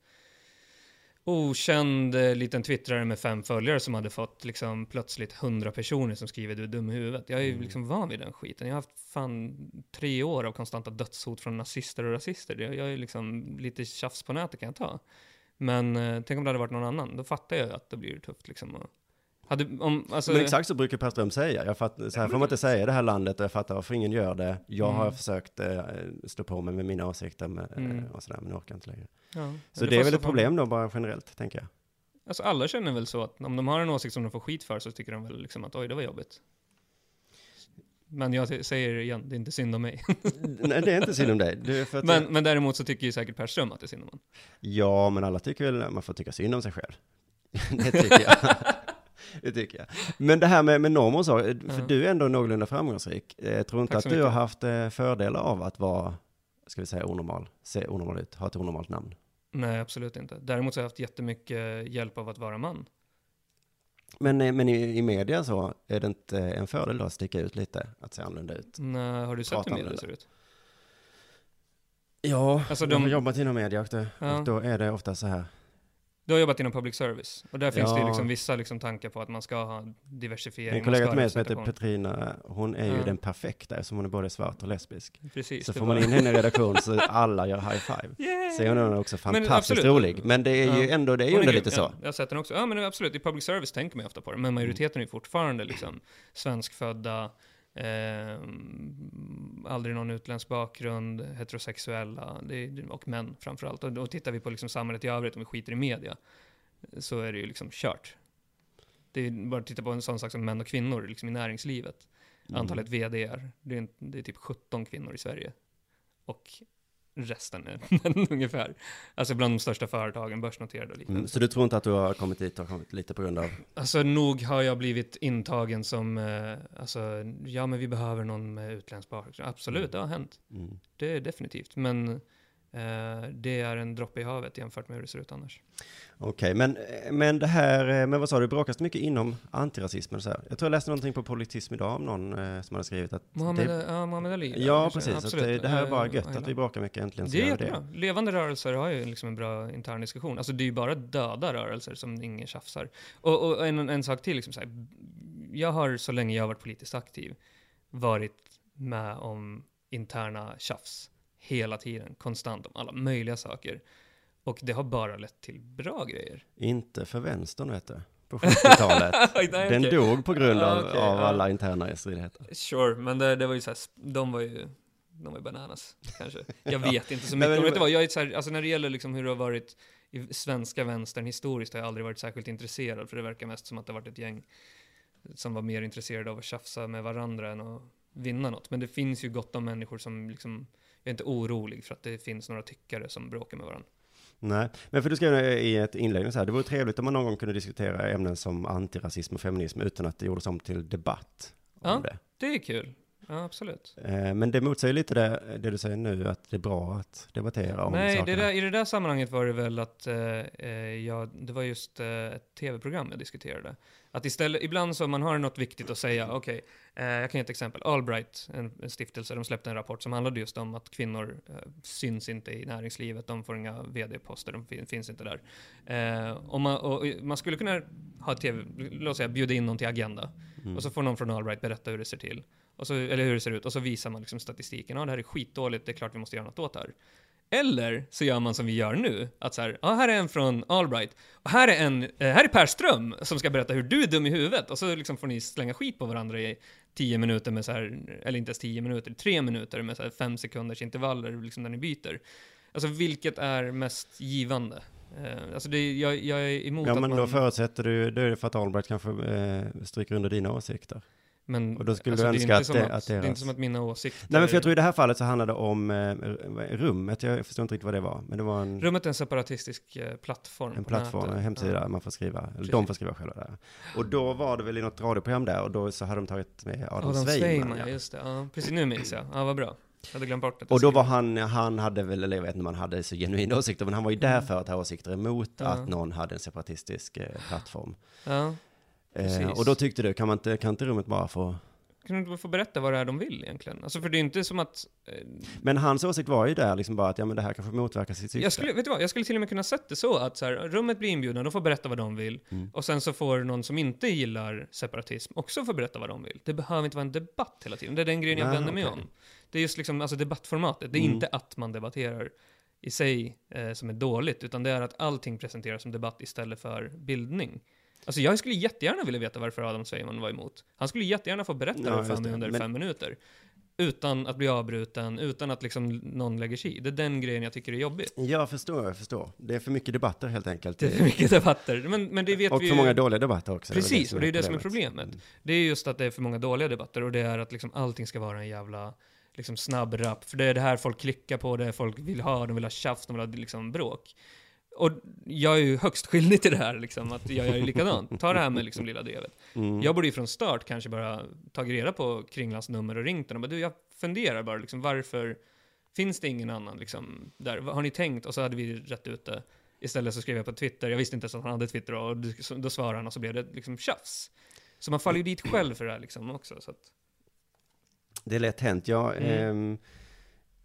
okänd liten twittrare med 5 följare som hade fått liksom plötsligt 100 personer som skriver du är dum i huvudet. Jag är ju liksom van vid den skiten. Jag har haft fan 3 år av konstanta dödshot från nazister och rasister. Jag är liksom lite tjafs på nätet kan jag ta. Men tänk om det hade varit någon annan. Då fattar jag att det blir tufft liksom. Men exakt så brukar Per Ström säga. Så här får man inte säga i det här landet och jag fattar varför ingen gör det. Jag har försökt stå på mig med mina åsikter och sådär, men jag orkar inte längre. Ja. Så det är väl ett problem då bara generellt, tänker jag. Alltså alla känner väl så att om de har en åsikt som de får skit för så tycker de väl liksom att oj, det var jobbigt. Men jag säger igen, det är inte synd om mig. Nej, det är inte synd om dig. Men däremot så tycker ju säkert Per Ström att det är synd om man. Ja, men alla tycker väl man får tycka synd om sig själv. Det tycker jag. Det tycker jag. Men det här med normer och så, för du är ändå någorlunda framgångsrik. Jag tror inte att du har haft fördelar av att vara, ska vi säga, onormal, se onormal ut, ha ett onormalt namn. Nej, absolut inte. Däremot så har jag haft jättemycket hjälp av att vara man. Men i media så är det inte en fördel då att sticka ut lite, att se annorlunda ut? Nej, har du sett hur media ser ut? Ja, alltså jag har jobbat inom media och då är det ofta så här. Du har jobbat inom public service. Och där finns det liksom vissa liksom tankar på att man ska ha diversifiering. En kollega till mig som heter Petrina, hon är ju den perfekta, som hon är både svart och lesbisk. Precis. Så får man in henne i redaktion så alla gör high five. Yeah. Så hon är också fantastiskt rolig. Men det är ju ändå, det är ju ändå lite så. Ja, jag har sett den också. Ja, men absolut. I public service tänker man ofta på det. Men majoriteten är fortfarande liksom svenskfödda, aldrig någon utländsk bakgrund, heterosexuella och män framförallt. Och tittar vi på liksom samhället i övrigt, om vi skiter i media, så är det ju liksom kört. Det är bara att titta på en sån sak som män och kvinnor liksom i näringslivet. Antalet vd:ar, det är typ 17 kvinnor i Sverige. Och resten är män ungefär. Alltså bland de största företagen, börsnoterade och liknande. Så du tror inte att du har kommit dit och kommit lite på grund av? Alltså nog har jag blivit intagen som, ja men vi behöver någon med utländsk bakgrund. Absolut, det har hänt. Det är definitivt. Men det är en droppe i havet jämfört med hur det ser ut annars. Okej, men det här, men vad sa du, bråkas mycket inom antirasismen och så här. Jag tror jag läste någonting på Politism idag om någon som hade skrivit att Mohammed Ali. Ja, precis. Att det här är bara gött att vi bråkar mycket äntligen. Det är jättebra. Levande rörelser har ju liksom en bra intern diskussion. Alltså det är ju bara döda rörelser som ingen tjafsar. Och en sak till, liksom så här, jag har så länge jag har varit politiskt aktiv varit med om interna tjafs. Hela tiden, konstant, om alla möjliga saker. Och det har bara lett till bra grejer. Inte för vänstern, vet du. På 70-talet. Den dog på grund av alla interna stridigheter. Sure, men det var ju så här, de var ju bananas, kanske. Jag vet inte så mycket. Vet du vad, jag är så här, alltså när det gäller liksom hur det har varit i svenska vänstern historiskt har jag aldrig varit särskilt intresserad. För det verkar mest som att det har varit ett gäng som var mer intresserade av att tjafsa med varandra än att vinna något. Men det finns ju gott om människor som liksom, jag är inte orolig för att det finns några tyckare som bråkar med varandra. Nej, men för du skrev i ett inlägg så här, det vore trevligt om man någon gång kunde diskutera ämnen som antirasism och feminism utan att det gjordes om till debatt om det. Det är kul. Ja, absolut. Men det motsäger lite det du säger nu, att det är bra att debattera om sakerna. Nej, i det där sammanhanget var det väl att det var just ett tv-program jag diskuterade. Att istället, ibland så man har något viktigt att säga, okej, jag kan ge ett exempel. Allbright, en stiftelse, de släppte en rapport som handlade just om att kvinnor syns inte i näringslivet, de får inga vd-poster, de finns inte där. Och man skulle kunna ha tv, låt säga, bjuda in någon till Agenda, och så får någon från Allbright berätta hur det ser till. Eller hur det ser ut, och så visar man liksom statistiken. Ja, det här är skitdåligt, det är klart vi måste göra något åt det här. Eller så gör man som vi gör nu, att så här, här är en från Allbright, och här är Per Ström som ska berätta hur du är dum i huvudet, och så liksom får ni slänga skit på varandra i 10 minuter med så här, eller inte ens 10 minuter, 3 minuter med så här 5 sekunders intervaller liksom, där ni byter. Alltså vilket är mest givande? Alltså jag är emot att man... Ja, men då förutsätter du, det är för att Allbright kanske stryker under dina åsikter. Men och då skulle du önska att det är inte som att mina åsikter... Nej, men för jag tror i det här fallet så handlar det om rummet. Jag förstår inte riktigt vad det var. Men det var rummet är en separatistisk plattform. En plattform, en hemsida man får skriva. Eller de får skriva själva där. Och då var det väl i något radioprogram där. Och då så hade de tagit med Adam Sveiman. Ja, just det. Ja, precis, nu minns jag. Ja, vad bra. Jag hade glömt bort det. Och då var han hade väl, eller jag vet inte om han hade så genuina åsikter. Men han var ju där för att ha åsikter emot att någon hade en separatistisk plattform. Ja. Och då tyckte du, kan inte rummet bara få... Kan du få berätta vad det är de vill egentligen? Alltså för det är inte som att... Men hans åsikt var ju där liksom bara att men det här kanske motverkar sitt syfte. Jag skulle till och med kunna sätta det så att så här, rummet blir inbjudna, de får berätta vad de vill. Och sen så får någon som inte gillar separatism också få berätta vad de vill. Det behöver inte vara en debatt hela tiden. Det är den grejen jag vänder mig om. Det är just liksom, alltså debattformatet. Det är inte att man debatterar i sig som är dåligt, utan det är att allting presenteras som debatt istället för bildning. Alltså jag skulle jättegärna vilja veta varför Adam Sveiman var emot. Han skulle jättegärna få berätta det för mig under 5 minuter. Utan att bli avbruten, utan att liksom någon lägger sig i. Det är den grejen jag tycker är jobbig. Jag förstår. Det är för mycket debatter helt enkelt. Det är för mycket debatter. Men det vet och vi för många dåliga debatter också. Precis, och det är det som är problemet. Det är just att det är för många dåliga debatter. Och det är att liksom allting ska vara en jävla liksom snabb rap. För det är det här folk klickar på, det folk vill ha. De vill ha tjafs, de vill ha liksom bråk. Och jag är ju högst skyldig till det här liksom, att jag är likadant. Ta det här med liksom lilla drevet. Jag borde ju från start kanske bara tagit reda på Kringlans nummer och ringt den. Och bara, jag funderar bara liksom, varför finns det ingen annan liksom där? Har ni tänkt? Och så hade vi rätt ut det. Istället så skrev jag på Twitter. Jag visste inte ens att han hade Twitter, och då svarade han och så blev det liksom tjafs. Så man faller ju dit själv för det här liksom också. Så att... Det är lätt hänt.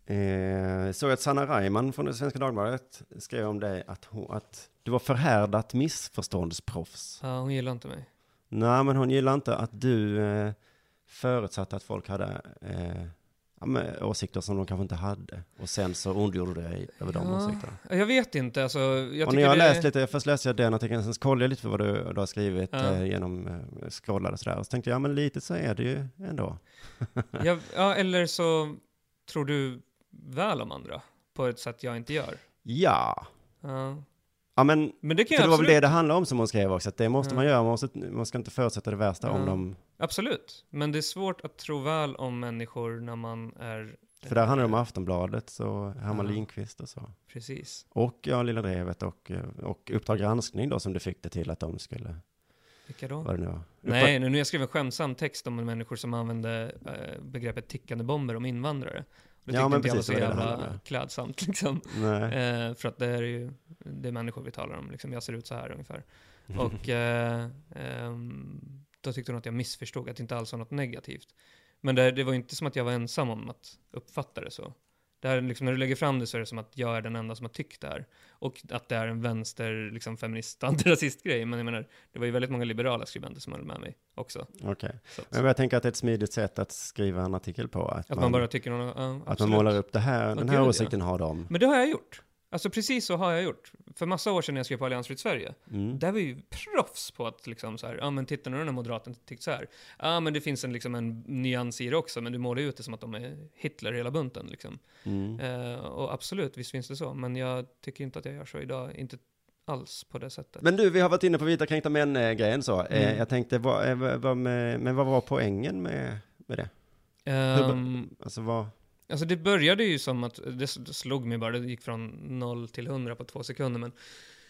Så att Sanna Reimann från det Svenska Dagbladet skrev om dig att du var förhärdat missförståndsproffs. Ja, hon gillar inte mig. Nej, men hon gillar inte att du förutsatte att folk hade åsikter som de kanske inte hade. Och sen så ondgjorde du dig över de åsikterna. Jag vet inte. Alltså, och när jag läst lite, först läste jag den artikeln, sen kollade jag lite för vad du har skrivit genom scrollade sådär. Och så tänkte jag, men lite så är det ju ändå. Eller så tror du väl om andra på ett sätt jag inte gör. Ja. Ja, men det, kan det var väl det handlar om som hon skrev också, att det måste man göra, man ska inte förutsätta det värsta om dem. Absolut, men det är svårt att tro väl om människor när man är... För där handlar det om Aftonbladet, så Herman Lindqvist och så. Precis. Och Lilla Drevet och Uppdrag granskning då, som du fick det till att de skulle... Vilka då? Vad det nu var. Nej, nu jag skrev en skämsam text om människor som använde begreppet tickande bomber om invandrare. Det tyckte inte jag var så jävla klädsamt liksom. För att det är ju det är människor vi talar om liksom. Jag ser ut så här ungefär. Och då tyckte hon att jag missförstod, att det inte alls var något negativt. Men det var inte som att jag var ensam om att uppfatta det så. Det här, liksom, när du lägger fram det så är det som att jag är den enda som har tyckt det här. Och att det är en vänster, liksom, feminist, antirasist-grej. Men jag menar, det var ju väldigt många liberala skribenter som höll med mig också. Okej. Men jag tänker att det är ett smidigt sätt att skriva en artikel på. Att man bara tycker att man målar upp det här, den här åsikten har de. Men det har jag gjort. Alltså precis så har jag gjort. För massa år sedan när jag skrev på Alliansfritt Sverige. Där var ju proffs på att liksom så här, men titta nu när moderaten tyckte så här. Men det finns en nyans i det också, men du målar ut det som att de är Hitler hela bunten liksom. Och absolut, visst finns det så. Men jag tycker inte att jag gör så idag, inte alls på det sättet. Men du, vi har varit inne på vita kränkta män-grejen så. Jag tänkte, vad var poängen med det? Alltså det började ju som att, det slog mig bara, det gick från 0 till 100 på 2 sekunder, men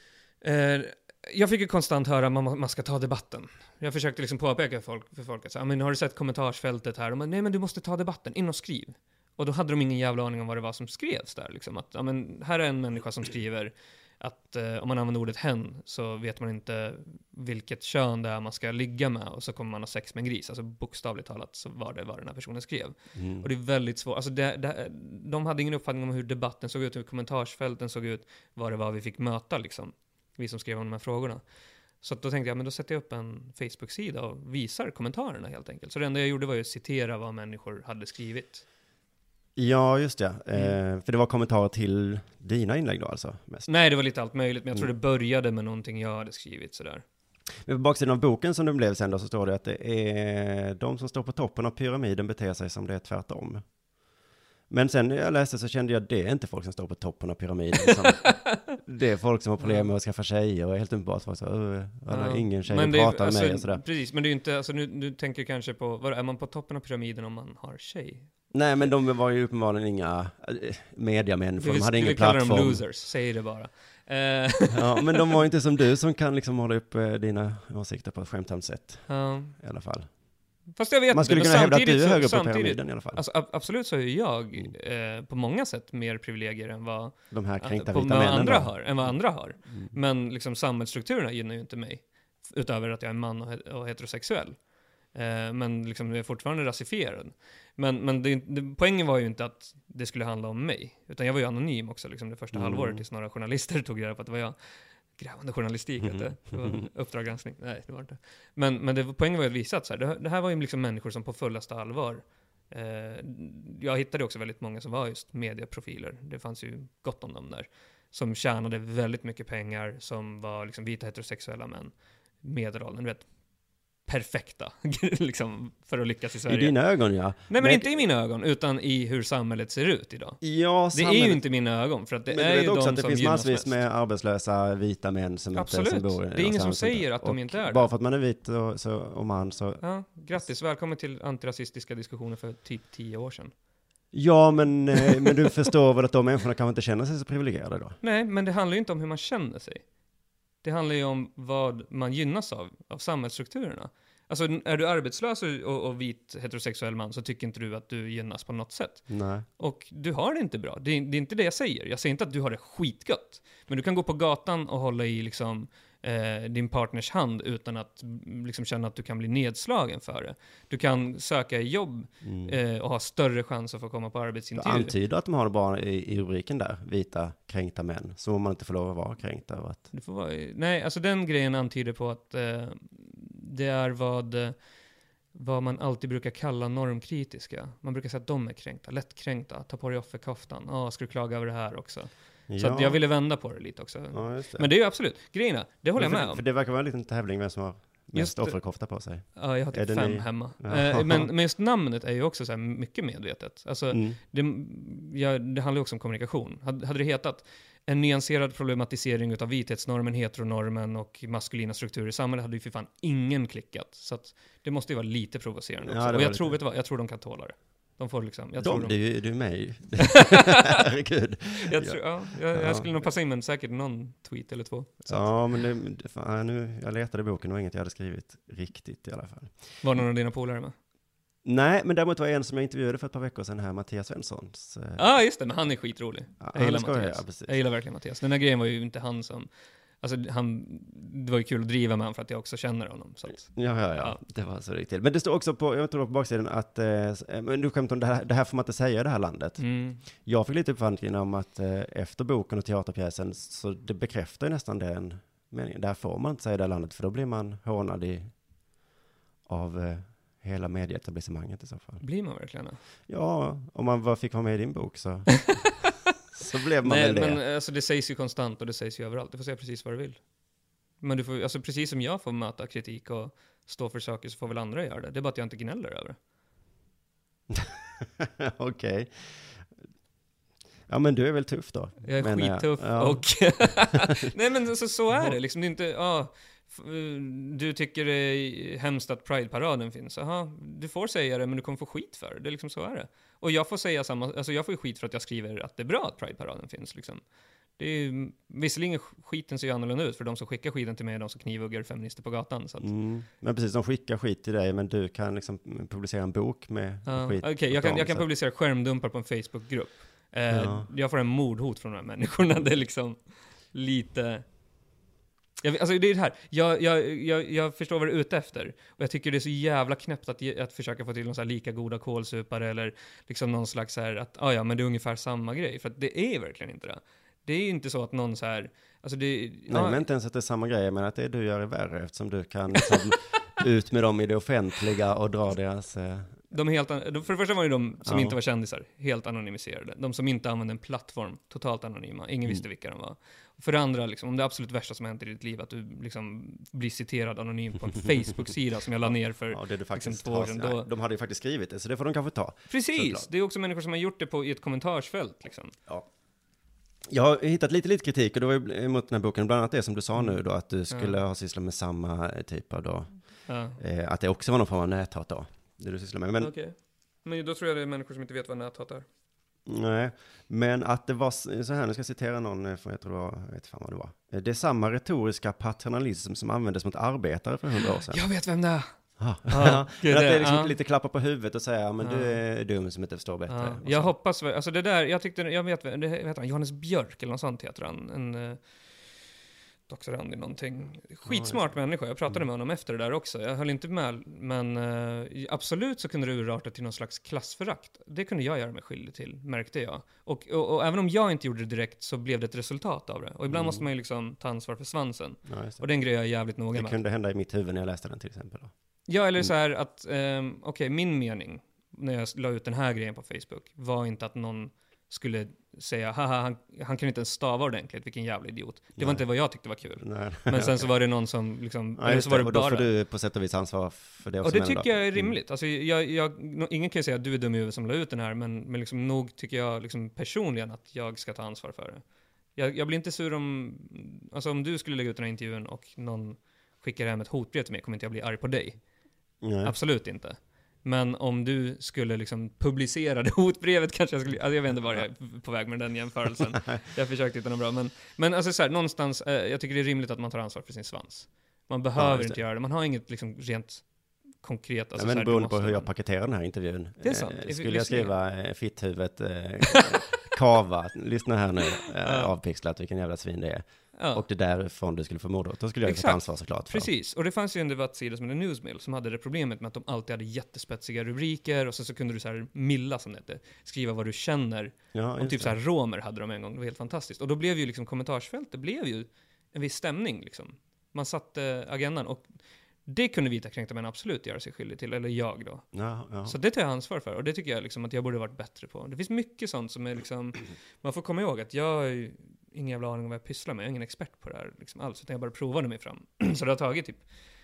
jag fick ju konstant höra att man ska ta debatten. Jag försökte liksom påpeka för folk att säga, men har du sett kommentarsfältet här? Och man, nej, men du måste ta debatten, in och skriv. Och då hade de ingen jävla aning om vad det var som skrevs där. Liksom. Att, men här är en människa som skriver att om man använder ordet hen så vet man inte vilket kön det är man ska ligga med, och så kommer man ha sex med en gris. Alltså bokstavligt talat så var det vad den här personen skrev. Och det är väldigt svårt. Alltså de hade ingen uppfattning om hur debatten såg ut, hur kommentarsfälten såg ut, vad det var vi fick möta liksom. Vi som skrev om de här frågorna. Så då tänkte jag, men då sätter jag upp en Facebook-sida och visar kommentarerna helt enkelt. Så det enda jag gjorde var ju att citera vad människor hade skrivit. Ja, just det. För det var kommentarer till dina inlägg då alltså? Mest. Nej, det var lite allt möjligt, men jag tror det började med någonting jag hade skrivit sådär. Men på baksidan av boken som den blev sen då, så står det att det är de som står på toppen av pyramiden beter sig som det är tvärtom. Men sen när jag läste så kände jag att det är inte folk som står på toppen av pyramiden. Det är folk som har problem med att skaffa tjejer och är helt uppenbart så ingen tjej pratar med mig och sådär. Precis, men det är ju inte, alltså nu tänker jag kanske på, är man på toppen av pyramiden om man har tjej? Nej, men de var ju uppenbarligen inga mediamän, för de hade ingen plattform. plattform. Dem losers, säger det bara. Ja, men de var inte som du som kan liksom hålla upp dina åsikter på ett skämtsamt sätt. I alla fall. Fast jag vet man skulle inte, kunna hävda att du är högre på pyramiden i alla fall. Alltså, absolut så är jag på många sätt mer privilegier än vad de här kränkta vita männen än vad andra har. Men liksom samhällsstrukturerna gynnar ju inte mig, utöver att jag är man och heterosexuell. Men liksom jag är fortfarande rasifierad. Men poängen var ju inte att det skulle handla om mig, utan jag var ju anonym också liksom det första halvåret, tills några journalister tog reda på att det var jag. Grävande journalistik, det var Uppdrag granskning. Nej, det var inte. Men poängen var ju att visa att så här, det här var ju liksom människor som på fullaste allvar. Jag hittade också väldigt många som var just medieprofiler. Det fanns ju gott om dem där. Som tjänade väldigt mycket pengar, som var liksom vita heterosexuella män. Medelåldern, du vet. Perfekta liksom, för att lyckas i Sverige. I dina ögon, ja. Nej, men inte i mina ögon, utan i hur samhället ser ut idag. Ja, det är ju inte mina ögon, för att det är ju också de att det som finns massvis mest. Med arbetslösa vita män som absolut. Inte som bor i. Det är ingen som säger att de inte är det. Bara för att man är vit och man så... Ja, grattis, välkommen till antirasistiska diskussioner för typ 10 år sedan. Ja, men du förstår väl att de människorna kanske inte känner sig så privilegierade då? Nej, men det handlar ju inte om hur man känner sig. Det handlar ju om vad man gynnas av samhällsstrukturerna. Alltså, är du arbetslös och vit heterosexuell man, så tycker inte du att du gynnas på något sätt. Nej. Och du har det inte bra. Det är inte det jag säger. Jag säger inte att du har det skitgött. Men du kan gå på gatan och hålla i liksom din partners hand utan att liksom känna att du kan bli nedslagen för det. Du kan söka jobb och ha större chans att få komma på arbetsintervju. Du antyder att de har det bara i rubriken där, vita kränkta män, så om man inte får lov att vara kränkt över att... Det får vara, nej, alltså den grejen antyder på att det är vad man alltid brukar kalla normkritiska. Man brukar säga att de är kränkta, lättkränkta, ta på dig offerkoftan. Ska du klaga över det här också? Så att jag ville vända på det lite också. Ja, just det. Men det är ju absolut, grejerna, det håller jag med om. För det verkar vara en liten tävling vem som har mest offerkofta på sig. Ja, jag har typ 5 hemma. Men just namnet är ju också så här mycket medvetet. Alltså, det handlar ju också om kommunikation. Hade det hetat en nyanserad problematisering utav vithetsnormen, heteronormen och maskulina strukturer i samhället, hade ju för fan ingen klickat. Så att det måste ju vara lite provocerande också. Och jag tror de kan tåla det. De får liksom... Du är med ju. Herregud. Jag skulle nog passa in med säkert någon tweet eller 2. Ja, men jag letade i boken och inget jag hade skrivit riktigt i alla fall. Var någon av dina polare med? Nej, men däremot var en som jag intervjuade för ett par veckor sedan här, Mattias Svensson. Just det, men han är skitrolig. Jag gillar Mattias. Jag gillar verkligen Mattias. Den här grejen var ju inte han som... Alltså det var ju kul att driva med honom för att jag också känner honom. Så att, ja, det var så riktigt. Men det står också på, jag tror på baksidan att, men du skämt om det här får man inte säga i det här landet. Jag fick lite uppfattning om att efter boken och teaterpjäsen, så det bekräftar nästan den meningen. Där får man inte säga i det här landet, för då blir man hånad av hela medieetablissemanget i så fall. Blir man verkligen? Ja, om man fick vara med i din bok så... Så blev man väl det. Men alltså, det sägs ju konstant och det sägs ju överallt. Du får säga precis vad du vill. Men du får, alltså, precis som jag får möta kritik och stå för saker, så får väl andra göra det. Det är bara att jag inte gnäller över det. Okej. Ja, men du är väl tuff då? Jag är skittuff. Och nej, men så är det liksom. Det är inte... du tycker det är hemskt att Pride-paraden finns. Du får säga det, men du kommer få skit för det. Det är liksom, så är det. Och jag får säga samma, alltså jag får ju skit för att jag skriver att det är bra att Pride-paraden finns liksom. Det är ju, visserligen skiten ser ju annorlunda ut för de som skickar skiten till mig är de som knivhugger feminister på gatan. Så att... Men precis, de skickar skit till dig, men du kan liksom publicera en bok med skit. Okej, jag kan publicera skärmdumpar på en Facebookgrupp. Jag får en mordhot från de här människorna. Det är liksom lite... Alltså det är det här. Jag förstår vad du är ute efter. Och jag tycker det är så jävla knäppt att försöka få till någon så här lika goda kålsupare eller liksom någon slags så här att men det är ungefär samma grej. För att det är verkligen inte det. Det är ju inte så att någon så här... Alltså det, men inte ens att det är samma grej, men att det du gör är värre eftersom du kan liksom ut med dem i det offentliga och dra deras... För det första var det de som inte var kändisar, helt anonymiserade. De som inte använde en plattform, totalt anonyma. Ingen visste vilka de var. För det andra, liksom, om det absolut värsta som hänt i ditt liv, att du liksom blir citerad anonymt på en Facebook-sida som jag la ner för det du faktiskt 2 år sedan. Då... De hade ju faktiskt skrivit det, så det får de kanske ta. Precis, såklart. Det är också människor som har gjort det i ett kommentarsfält. Liksom. Ja. Jag har hittat lite kritik, och det var ju emot den här boken, bland annat det som du sa nu då, att du skulle ha sysslat med samma typ av då, att det också var någon form av näthat då, det du sysslar med. Men, men då tror jag det är människor som inte vet vad näthat är. Nej, men att det var så här, nu ska jag citera någon, för jag tror det var, jag vet fan vad det var. Det är samma retoriska paternalism som användes mot arbetare för 100 år sedan. Jag vet vem det är. Men att det är liksom lite klappa på huvudet och säga, men du är dum som inte förstår bättre. Jag hoppas, alltså det där, jag vet, det heter han, Johannes Björk eller något sånt heter han, en doktorand i någonting. Skitsmart människa, jag pratade med honom efter det där också. Jag höll inte med, men absolut så kunde det urarta till någon slags klassförakt. Det kunde jag göra mig skyldig till, märkte jag. Och även om jag inte gjorde det direkt så blev det ett resultat av det. Och ibland måste man ju liksom ta ansvar för svansen. Och den grejen jag är jävligt noga med. Det kunde hända i mitt huvud när jag läste den till exempel då. Ja, eller så här att, min mening när jag la ut den här grejen på Facebook var inte att någon skulle säga, haha, han kan inte ens stava ordentligt, vilken jävla idiot. Det var inte vad jag tyckte var kul. Nej. Men sen så var det någon som liksom, eller så var det och bara... då får du på sätt och vis ansvar för det också. Och det tycker jag är rimligt. Alltså, ingen kan ju säga att du är dum i huvudet som la ut den här, men liksom nog tycker jag liksom personligen att jag ska ta ansvar för det. Jag blir inte sur om du skulle lägga ut den här intervjun och någon skickar hem ett hotbrev till mig, kommer inte jag bli arg på dig. Nej. Absolut inte. Men om du skulle liksom publicera det hotbrevet kanske jag skulle... Alltså jag vet inte var jag är på väg med den jämförelsen. Jag försökte hitta något bra. Men alltså så här, någonstans, jag tycker det är rimligt att man tar ansvar för sin svans. Man behöver inte göra det. Man har inget liksom rent konkret... Alltså, men beroende på hur jag paketerar den här intervjun. Det är sant. Skulle jag skriva fitthuvudet kava, lyssna här nu, avpixlat, vilken jävla svin det är. och det därifrån du skulle få mordet. Då skulle jag få ansvar såklart. Precis, och det fanns ju en debattsida som hette Newsmail som hade det problemet med att de alltid hade jättespetsiga rubriker och så kunde du så här milla som det hette, skriva vad du känner. Och typ så här romer hade de en gång, det var helt fantastiskt. Och då blev ju liksom kommentarsfältet blev ju en viss stämning liksom. Man satte agendan och det kunde vita kränkta män absolut göra sig skyldig till, eller jag då. Ja. Så det tar jag ansvar för och det tycker jag liksom att jag borde varit bättre på. Det finns mycket sånt som är liksom, man får komma ihåg att jag har ju ingen jävla aning om vad jag pysslar med, jag är ingen expert på det här liksom alls, utan jag bara provade mig fram. Så det har tagit typ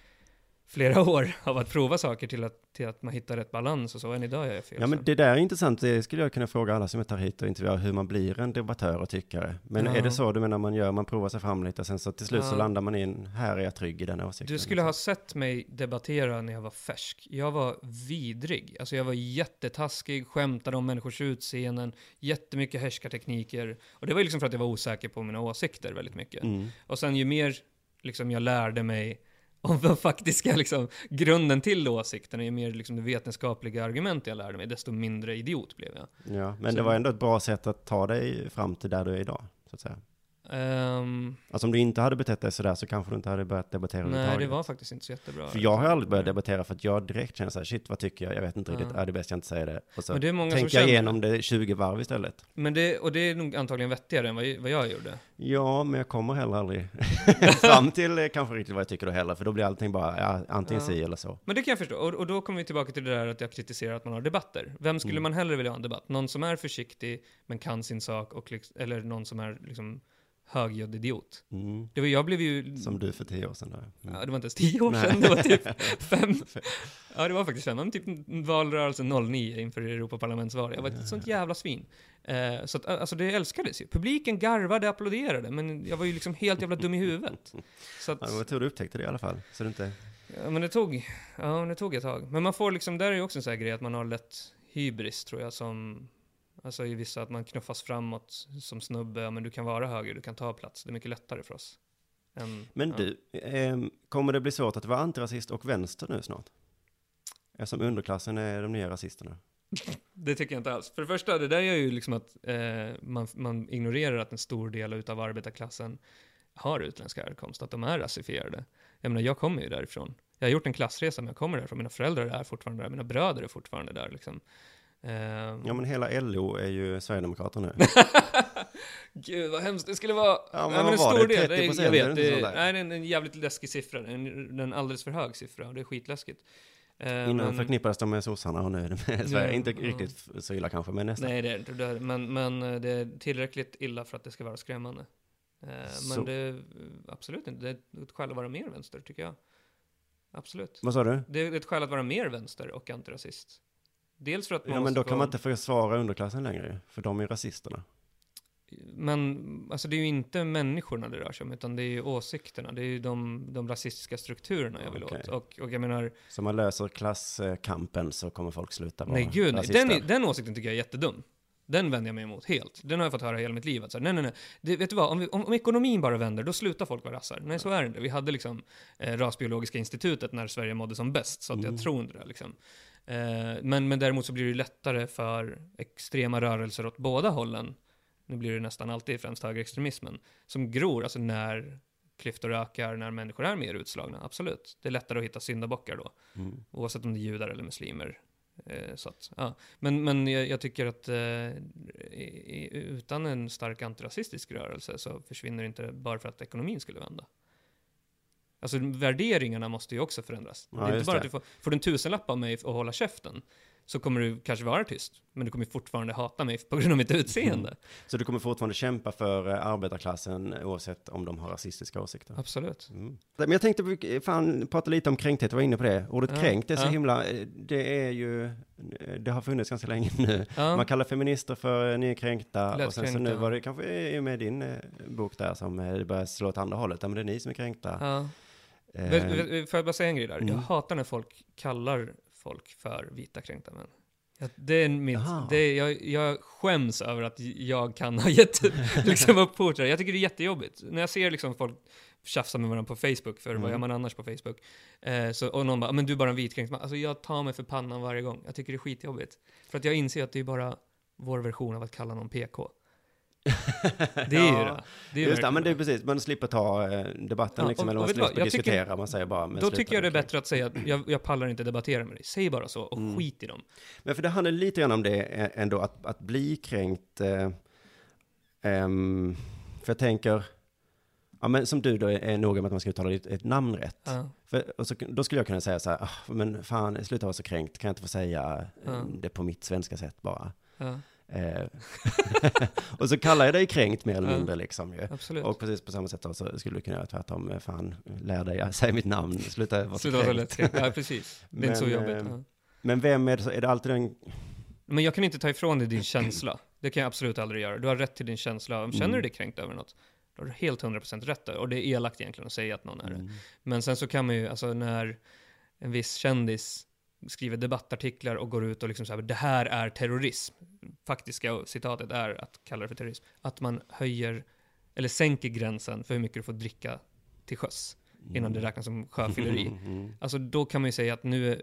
flera år av att prova saker till att man hittar rätt balans och så, än idag gör jag fel. Ja, men det där är intressant, det skulle jag kunna fråga alla som jag tar hit och intervjuar, hur man blir en debattör och tyckare. Men är det så du menar man provar sig fram lite och sen så till slut så landar man in, här är jag trygg i den åsikten. Du skulle ha sett mig debattera när jag var färsk. Jag var vidrig. Alltså jag var jättetaskig, skämtade om människors utseenden, jättemycket härskartekniker. Och det var liksom för att jag var osäker på mina åsikter väldigt mycket. Och sen ju mer liksom jag lärde mig om den faktiska liksom, grunden till åsikterna, ju mer liksom, det vetenskapliga argument jag lärde mig, desto mindre idiot blev jag. Ja, men så, det var ändå ett bra sätt att ta dig fram till där du är idag, så att säga. Alltså om du inte hade betett dig sådär så kanske du inte hade börjat debattera. Nej, det var faktiskt inte så jättebra. För jag har aldrig börjat debattera för att jag direkt känner såhär, shit vad tycker jag vet inte riktigt, är det bäst jag inte säger det. Och så tänker jag igenom det 20 varv istället. Men det är nog antagligen vettigare än vad jag gjorde. Ja, men jag kommer heller aldrig fram till kanske riktigt vad jag tycker då heller, för då blir allting bara antingen si eller så. Men det kan jag förstå, och då kommer vi tillbaka till det där att jag kritiserar att man har debatter. Vem skulle man hellre vilja ha en debatt? Någon som är försiktig men kan sin sak, eller någon som är liksom högljudd idiot. Jag blev ju... Som du för 10 år sedan då. Ja, det var inte ens 10 år sedan, det var typ 5. Ja, det var faktiskt 5. Men typ valrörelsen 09 inför Europaparlamentsval. Jag var ett sånt jävla svin. Så att, alltså det älskades ju. Publiken garvade, applåderade, men jag var ju liksom helt jävla dum i huvudet. Så att... Ja, jag tror du upptäckte det i alla fall. Så det inte... Ja, men det tog ett tag. Men man får liksom, där är ju också en sån här grej att man har lätt hybris, tror jag, som... Alltså i vissa att man knuffas framåt som snubbe, ja, men du kan vara höger, du kan ta plats. Det är mycket lättare för oss. Du, kommer det bli svårt att vara antirasist och vänster nu snart? Eftersom underklassen är de nya rasisterna. Det tycker jag inte alls. För det första, det där är ju liksom att man ignorerar att en stor del utav arbetarklassen har utländsk härkomst, att de är rasifierade. Jag menar, jag kommer ju därifrån. Jag har gjort en klassresa, men jag kommer därifrån. Mina föräldrar är fortfarande där, mina bröder är fortfarande där liksom. Ja, men hela LO är ju Sverigedemokrater nu. Gud, vad hemskt det skulle vara. Ja, men en stor del, 30%, jag vet. Det är är en jävligt läskig siffra. En alldeles för hög siffra, och det är skitläskigt. Innan förknippades de med sossarna och nu är det med Sverige. Inte riktigt så illa kanske, men nästan. Nej, det är inte. Men det är tillräckligt illa för att det ska vara skrämmande. Men det är absolut inte. Det är ett skäl att vara mer vänster, tycker jag. Absolut. Vad sa du? Det är ett skäl att vara mer vänster och antirasist. Dels för att man men då kan man inte försvara underklassen längre, för de är rasisterna. Men alltså det är ju inte människorna det rör sig om, utan det är ju åsikterna. Det är ju de rasistiska strukturerna jag vill åt. Och jag menar... Så man löser klasskampen så kommer folk sluta vara nej, gud, nej. Den åsikten tycker jag är jättedum. Den vänder jag mig emot helt. Den har jag fått höra hela mitt liv. Att så här, nej. Vet du vad? Om ekonomin bara vänder, då slutar folk vara rassar. Nej, så är det inte. Vi hade liksom rasbiologiska institutet när Sverige mådde som bäst. Så att jag tror inte det liksom. Men däremot så blir det lättare för extrema rörelser åt båda hållen. Nu blir det nästan alltid främst högerextremismen som gror, alltså när klyftor ökar, när människor är mer utslagna. Absolut. Det är lättare att hitta syndabockar då. Oavsett om det är judar eller muslimer. Så att, ja. Men jag tycker att utan en stark antirasistisk rörelse så försvinner inte bara för att ekonomin skulle vända. Alltså värderingarna måste ju också förändras. Ja, det är inte bara att du får en 1000-lapp av mig och hålla käften, så kommer du kanske vara tyst, men du kommer fortfarande hata mig på grund av mitt utseende. Så du kommer fortfarande kämpa för arbetarklassen oavsett om de har rasistiska åsikter? Absolut. Men jag tänkte prata lite om kränkthet, jag var inne på det. Ordet kränkt är så himla, det har funnits ganska länge nu. Man kallar feminister för nedkränkta, och sen så nu var det kanske med din bok där som det börjar slå åt andra hållet. Men det är ni som är kränkta. Får jag bara säga en grej där? Jag hatar när folk kallar folk för vita kränkta män. Det är jag skäms över att jag kan ha gett liksom upport. Jag tycker det är jättejobbigt. När jag ser liksom folk tjafsa med varandra på Facebook, för vad gör man annars på Facebook? Och någon bara, men du är bara en vitkränkt man. Alltså jag tar mig för pannan varje gång. Jag tycker det är skitjobbigt. För att jag inser att det är bara vår version av att kalla någon PK. Det är ju det. Det är just det, men det är precis. Man slipper ta debatten liksom, eller man slipper diskutera. Man säger bara, då tycker jag det är bättre att säga att jag pallar inte debattjag med dig. Säg bara så och skit i dem. Men för det handlar lite grann om det ändå, att bli kränkt. För jag tänker, ja, men som du då är noga med att man ska uttala ett namn rätt. Då skulle jag kunna säga så här, men fan, sluta vara så kränkt. Kan jag inte få säga det på mitt svenska sätt bara? Och så kallar jag dig kränkt mer eller mindre liksom ju. Absolut. Och precis på samma sätt så skulle du kunna göra tvärtom. Fan, lär dig, säg mitt namn, sluta vara så kränkt. Ja, precis. Det är inte så jobbigt. Men vem är det, är det alltid en... Men jag kan inte ta ifrån dig din känsla. Det kan jag absolut aldrig göra. Du har rätt till din känsla. Känner du dig kränkt över något, då har du helt 100% rätt där. Och det är elakt egentligen att säga att någon är det. Men sen så kan man ju, alltså när en viss kändis skriver debattartiklar och går ut och liksom så här, det här är terrorism. Faktiska citatet är att kalla det för terrorism. Att man höjer eller sänker gränsen för hur mycket du får dricka till sjöss innan det räknas som sjöfylleri. Alltså då kan man ju säga att nu är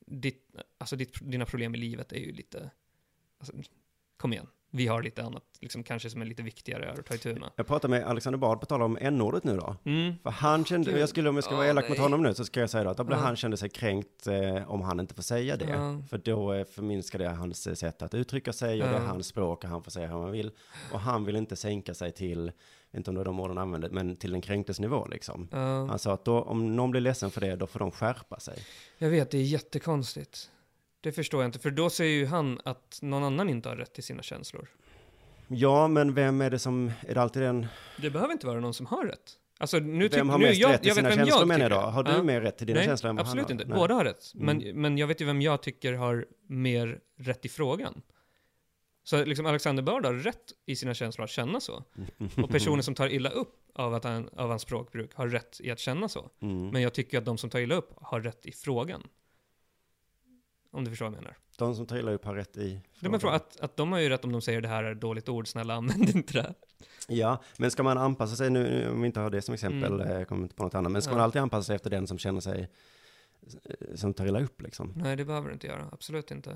dina problem i livet är ju lite, alltså, kom igen. Vi har lite annat, liksom, kanske som är lite viktigare att ta itu med. Jag pratade med Alexander Bard på tal om n-ordet nu då. För han kände, om jag ska vara elak mot honom nu så ska jag säga då, att han kände sig kränkt om han inte får säga det. För då förminskar det hans sätt att uttrycka sig och det är hans språk och han får säga hur man vill. Och han vill inte sänka sig till, inte om det är de orden använder, men till den kränktes nivå liksom. Han sa att då, om någon blir ledsen för det, då får de skärpa sig. Jag vet, det är jättekonstigt. Det förstår jag inte, för då säger ju han att någon annan inte har rätt till sina känslor. Ja, men vem är det som, är det alltid den... Det behöver inte vara någon som har rätt. Alltså, nu vem har mest rätt till sina känslor menar jag då? Har du mer rätt till dina känslor än vad han har? Absolut inte. Båda har rätt. Men jag vet ju vem jag tycker har mer rätt i frågan. Så liksom Alexander Bard har rätt i sina känslor att känna så. Och personer som tar illa upp av hans språkbruk har rätt i att känna så. Men jag tycker att de som tar illa upp har rätt i frågan. Om du förstår vad jag menar. De som tar illa upp har rätt i frågan. De att de har ju rätt om de säger det här är ett dåligt ord, snälla använd inte det. Ja, men ska man anpassa sig nu, om vi inte har det som exempel, kommer inte på något annat, men ska man alltid anpassa sig efter den som känner sig, som tar illa upp liksom? Nej, det behöver du inte göra, absolut inte.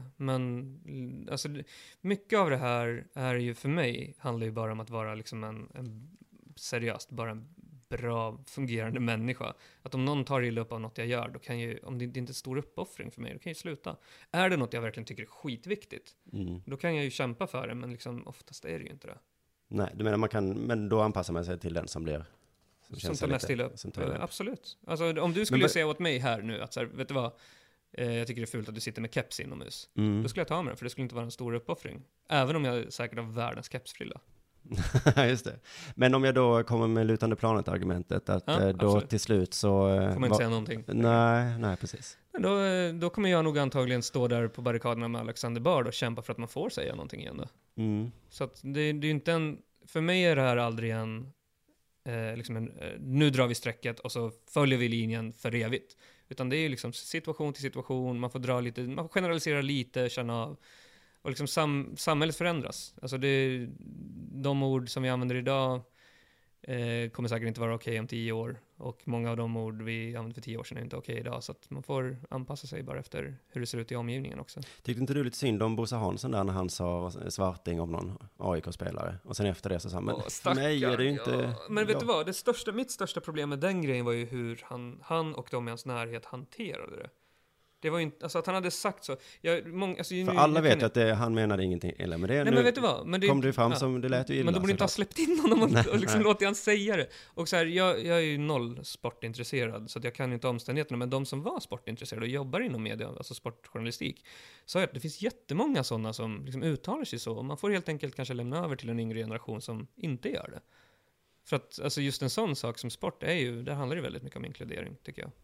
Men alltså, mycket av det här är ju för mig, handlar ju bara om att vara liksom en seriöst, bara en bra fungerande människa. Att om någon tar illa upp av något jag gör, då kan ju, om det inte är en stor uppoffring för mig, då kan jag sluta. Är det något jag verkligen tycker är skitviktigt, då kan jag ju kämpa för det, men liksom oftast är det ju inte det. Nej, du menar men då anpassar man sig till den som blir som tar mest illa upp. Absolut. Alltså om du skulle säga åt mig här nu att så här, vet du vad, jag tycker det är fult att du sitter med keps inomhus. Då skulle jag ta med den, för det skulle inte vara en stor uppoffring. Även om jag säkert har världens kepsfrilla. Just det. Men om jag då kommer med lutande planet argumentet att då absolut. Till slut så får man inte säga någonting. Nej, precis. Då kommer jag nog antagligen stå där på barrikaderna med Alexander Bard och kämpa för att man får säga någonting igen då. Så att det är ju inte en, för mig är det här aldrig en liksom nu drar vi strecket och så följer vi linjen för evigt. Utan det är ju liksom situation till situation, man får dra lite, man får generalisera lite, känna av. Och liksom samhället förändras. Alltså de ord som vi använder idag kommer säkert inte vara okej om 10 år. Och många av de ord vi använde för 10 år sedan är inte okej idag. Så att man får anpassa sig bara efter hur det ser ut i omgivningen också. Tyckte inte du lite synd om Bosse Hansson där när han sa svarting om någon AIK-spelare? Och sen efter det så sa han, men för mig är det inte... Ja. Men vet du vad? Mitt största problem med den grejen var ju hur han och de i hans närhet hanterade det. Det var ju inte, alltså att han hade sagt så. För alla vet ju att han menade ingenting illa med det. Nej, men vet du vad? Men det kom det fram som det lät ju illa. Men de borde inte ha släppt in honom och liksom låtit han säga det. Och så här, jag är ju noll sportintresserad, så att jag kan ju inte omständigheterna. Men de som var sportintresserade och jobbar inom media, alltså sportjournalistik, sa att det finns jättemånga sådana som liksom uttalar sig så. Och man får helt enkelt kanske lämna över till en yngre generation som inte gör det. För att alltså just en sån sak som sport där handlar det väldigt mycket om inkludering, tycker jag.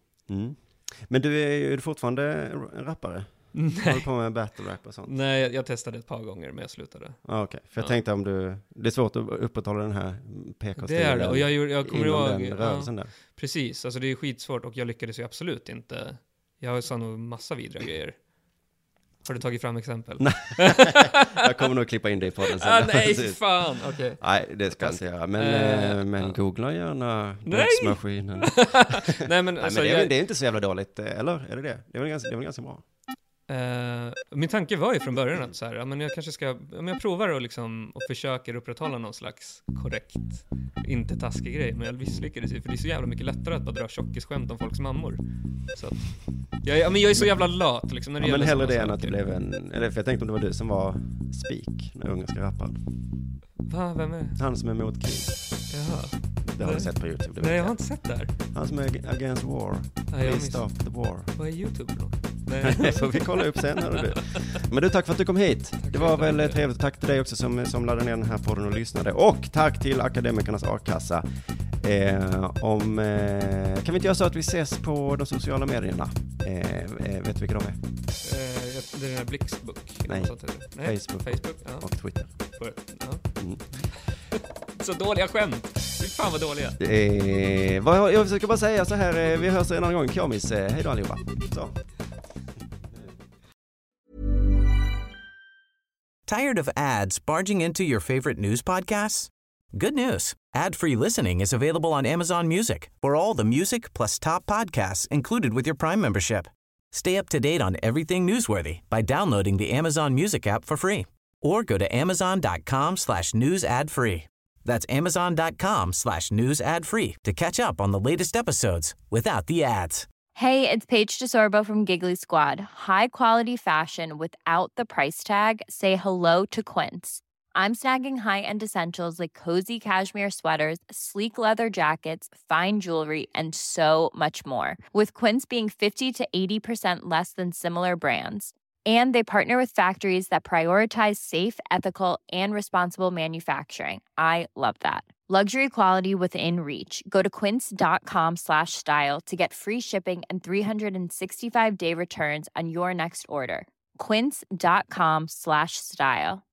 Men du är ju fortfarande en rappare? Nej. Håller du på med battle rap och sånt? Nej, jag testade ett par gånger, men jag slutade. Okej. För jag tänkte om det är svårt att upprätthålla den här PK-stilen. Det är det, och jag kommer ihåg rörelsen där. Precis, alltså det är skitsvårt och jag lyckades ju absolut inte. Jag sa nog massa vidriga grejer. Har du tagit fram exempel? Nej, jag kommer nog klippa in det i podden sen. Nej, fan, okej. Nej, det ska jag inte göra. Men googla gärna dödsmaskinen. Nej, men det är inte så jävla dåligt, eller? Är det det? Det är väl ganska bra. Min tanke var ju från början att så här, men jag kanske ska, men jag provar och liksom och försöker upprätthålla någon slags korrekt, inte taskig grej, men jag misslyckades ju, för det är så jävla mycket lättare att bara dra tjockisskämt om folks mammor. Så att, jag är så jävla lat liksom när det gäller. Men hellre det än att det blev eller för jag tänkte om det var du som var speak när ungerska rapparen. Va, vem är? Han som är mot krig. Jaha. Det har du sett på YouTube. Nej, jag har inte sett det här. Han som är against war. Please stop the war. Vad är YouTube då? Nej, får vi kolla upp sen. Du. Men du, tack för att du kom hit. Det var väl trevligt. Tack till dig också som laddade ner den här podden och lyssnade. Och tack till Akademikernas A-kassa. Kan vi inte göra så att vi ses på de sociala medierna? Vet du vilka de är? Det är den här Blixtbook. Nej. Facebook ja. och Twitter. Ja. Mm. Så dåliga skämt. Fy fan vad dåliga. Jag försöker bara säga så här. Vi hörs en annan gång. Kjomis. Hej då allihopa. Så. Tired of ads barging into your favorite news podcasts? Good news. Ad-free listening is available on Amazon Music for all the music plus top podcasts included with your Prime membership. Stay up to date on everything newsworthy by downloading the Amazon Music app for free or go to amazon.com/news ad free. That's amazon.com/news ad free to catch up on the latest episodes without the ads. Hey, it's Paige DeSorbo from Giggly Squad. High quality fashion without the price tag. Say hello to Quince. I'm snagging high-end essentials like cozy cashmere sweaters, sleek leather jackets, fine jewelry, and so much more. With Quince being 50 to 80% less than similar brands. And they partner with factories that prioritize safe, ethical, and responsible manufacturing. I love that. Luxury quality within reach. Go to quince.com/style to get free shipping and 365-day returns on your next order. Quince.com/style.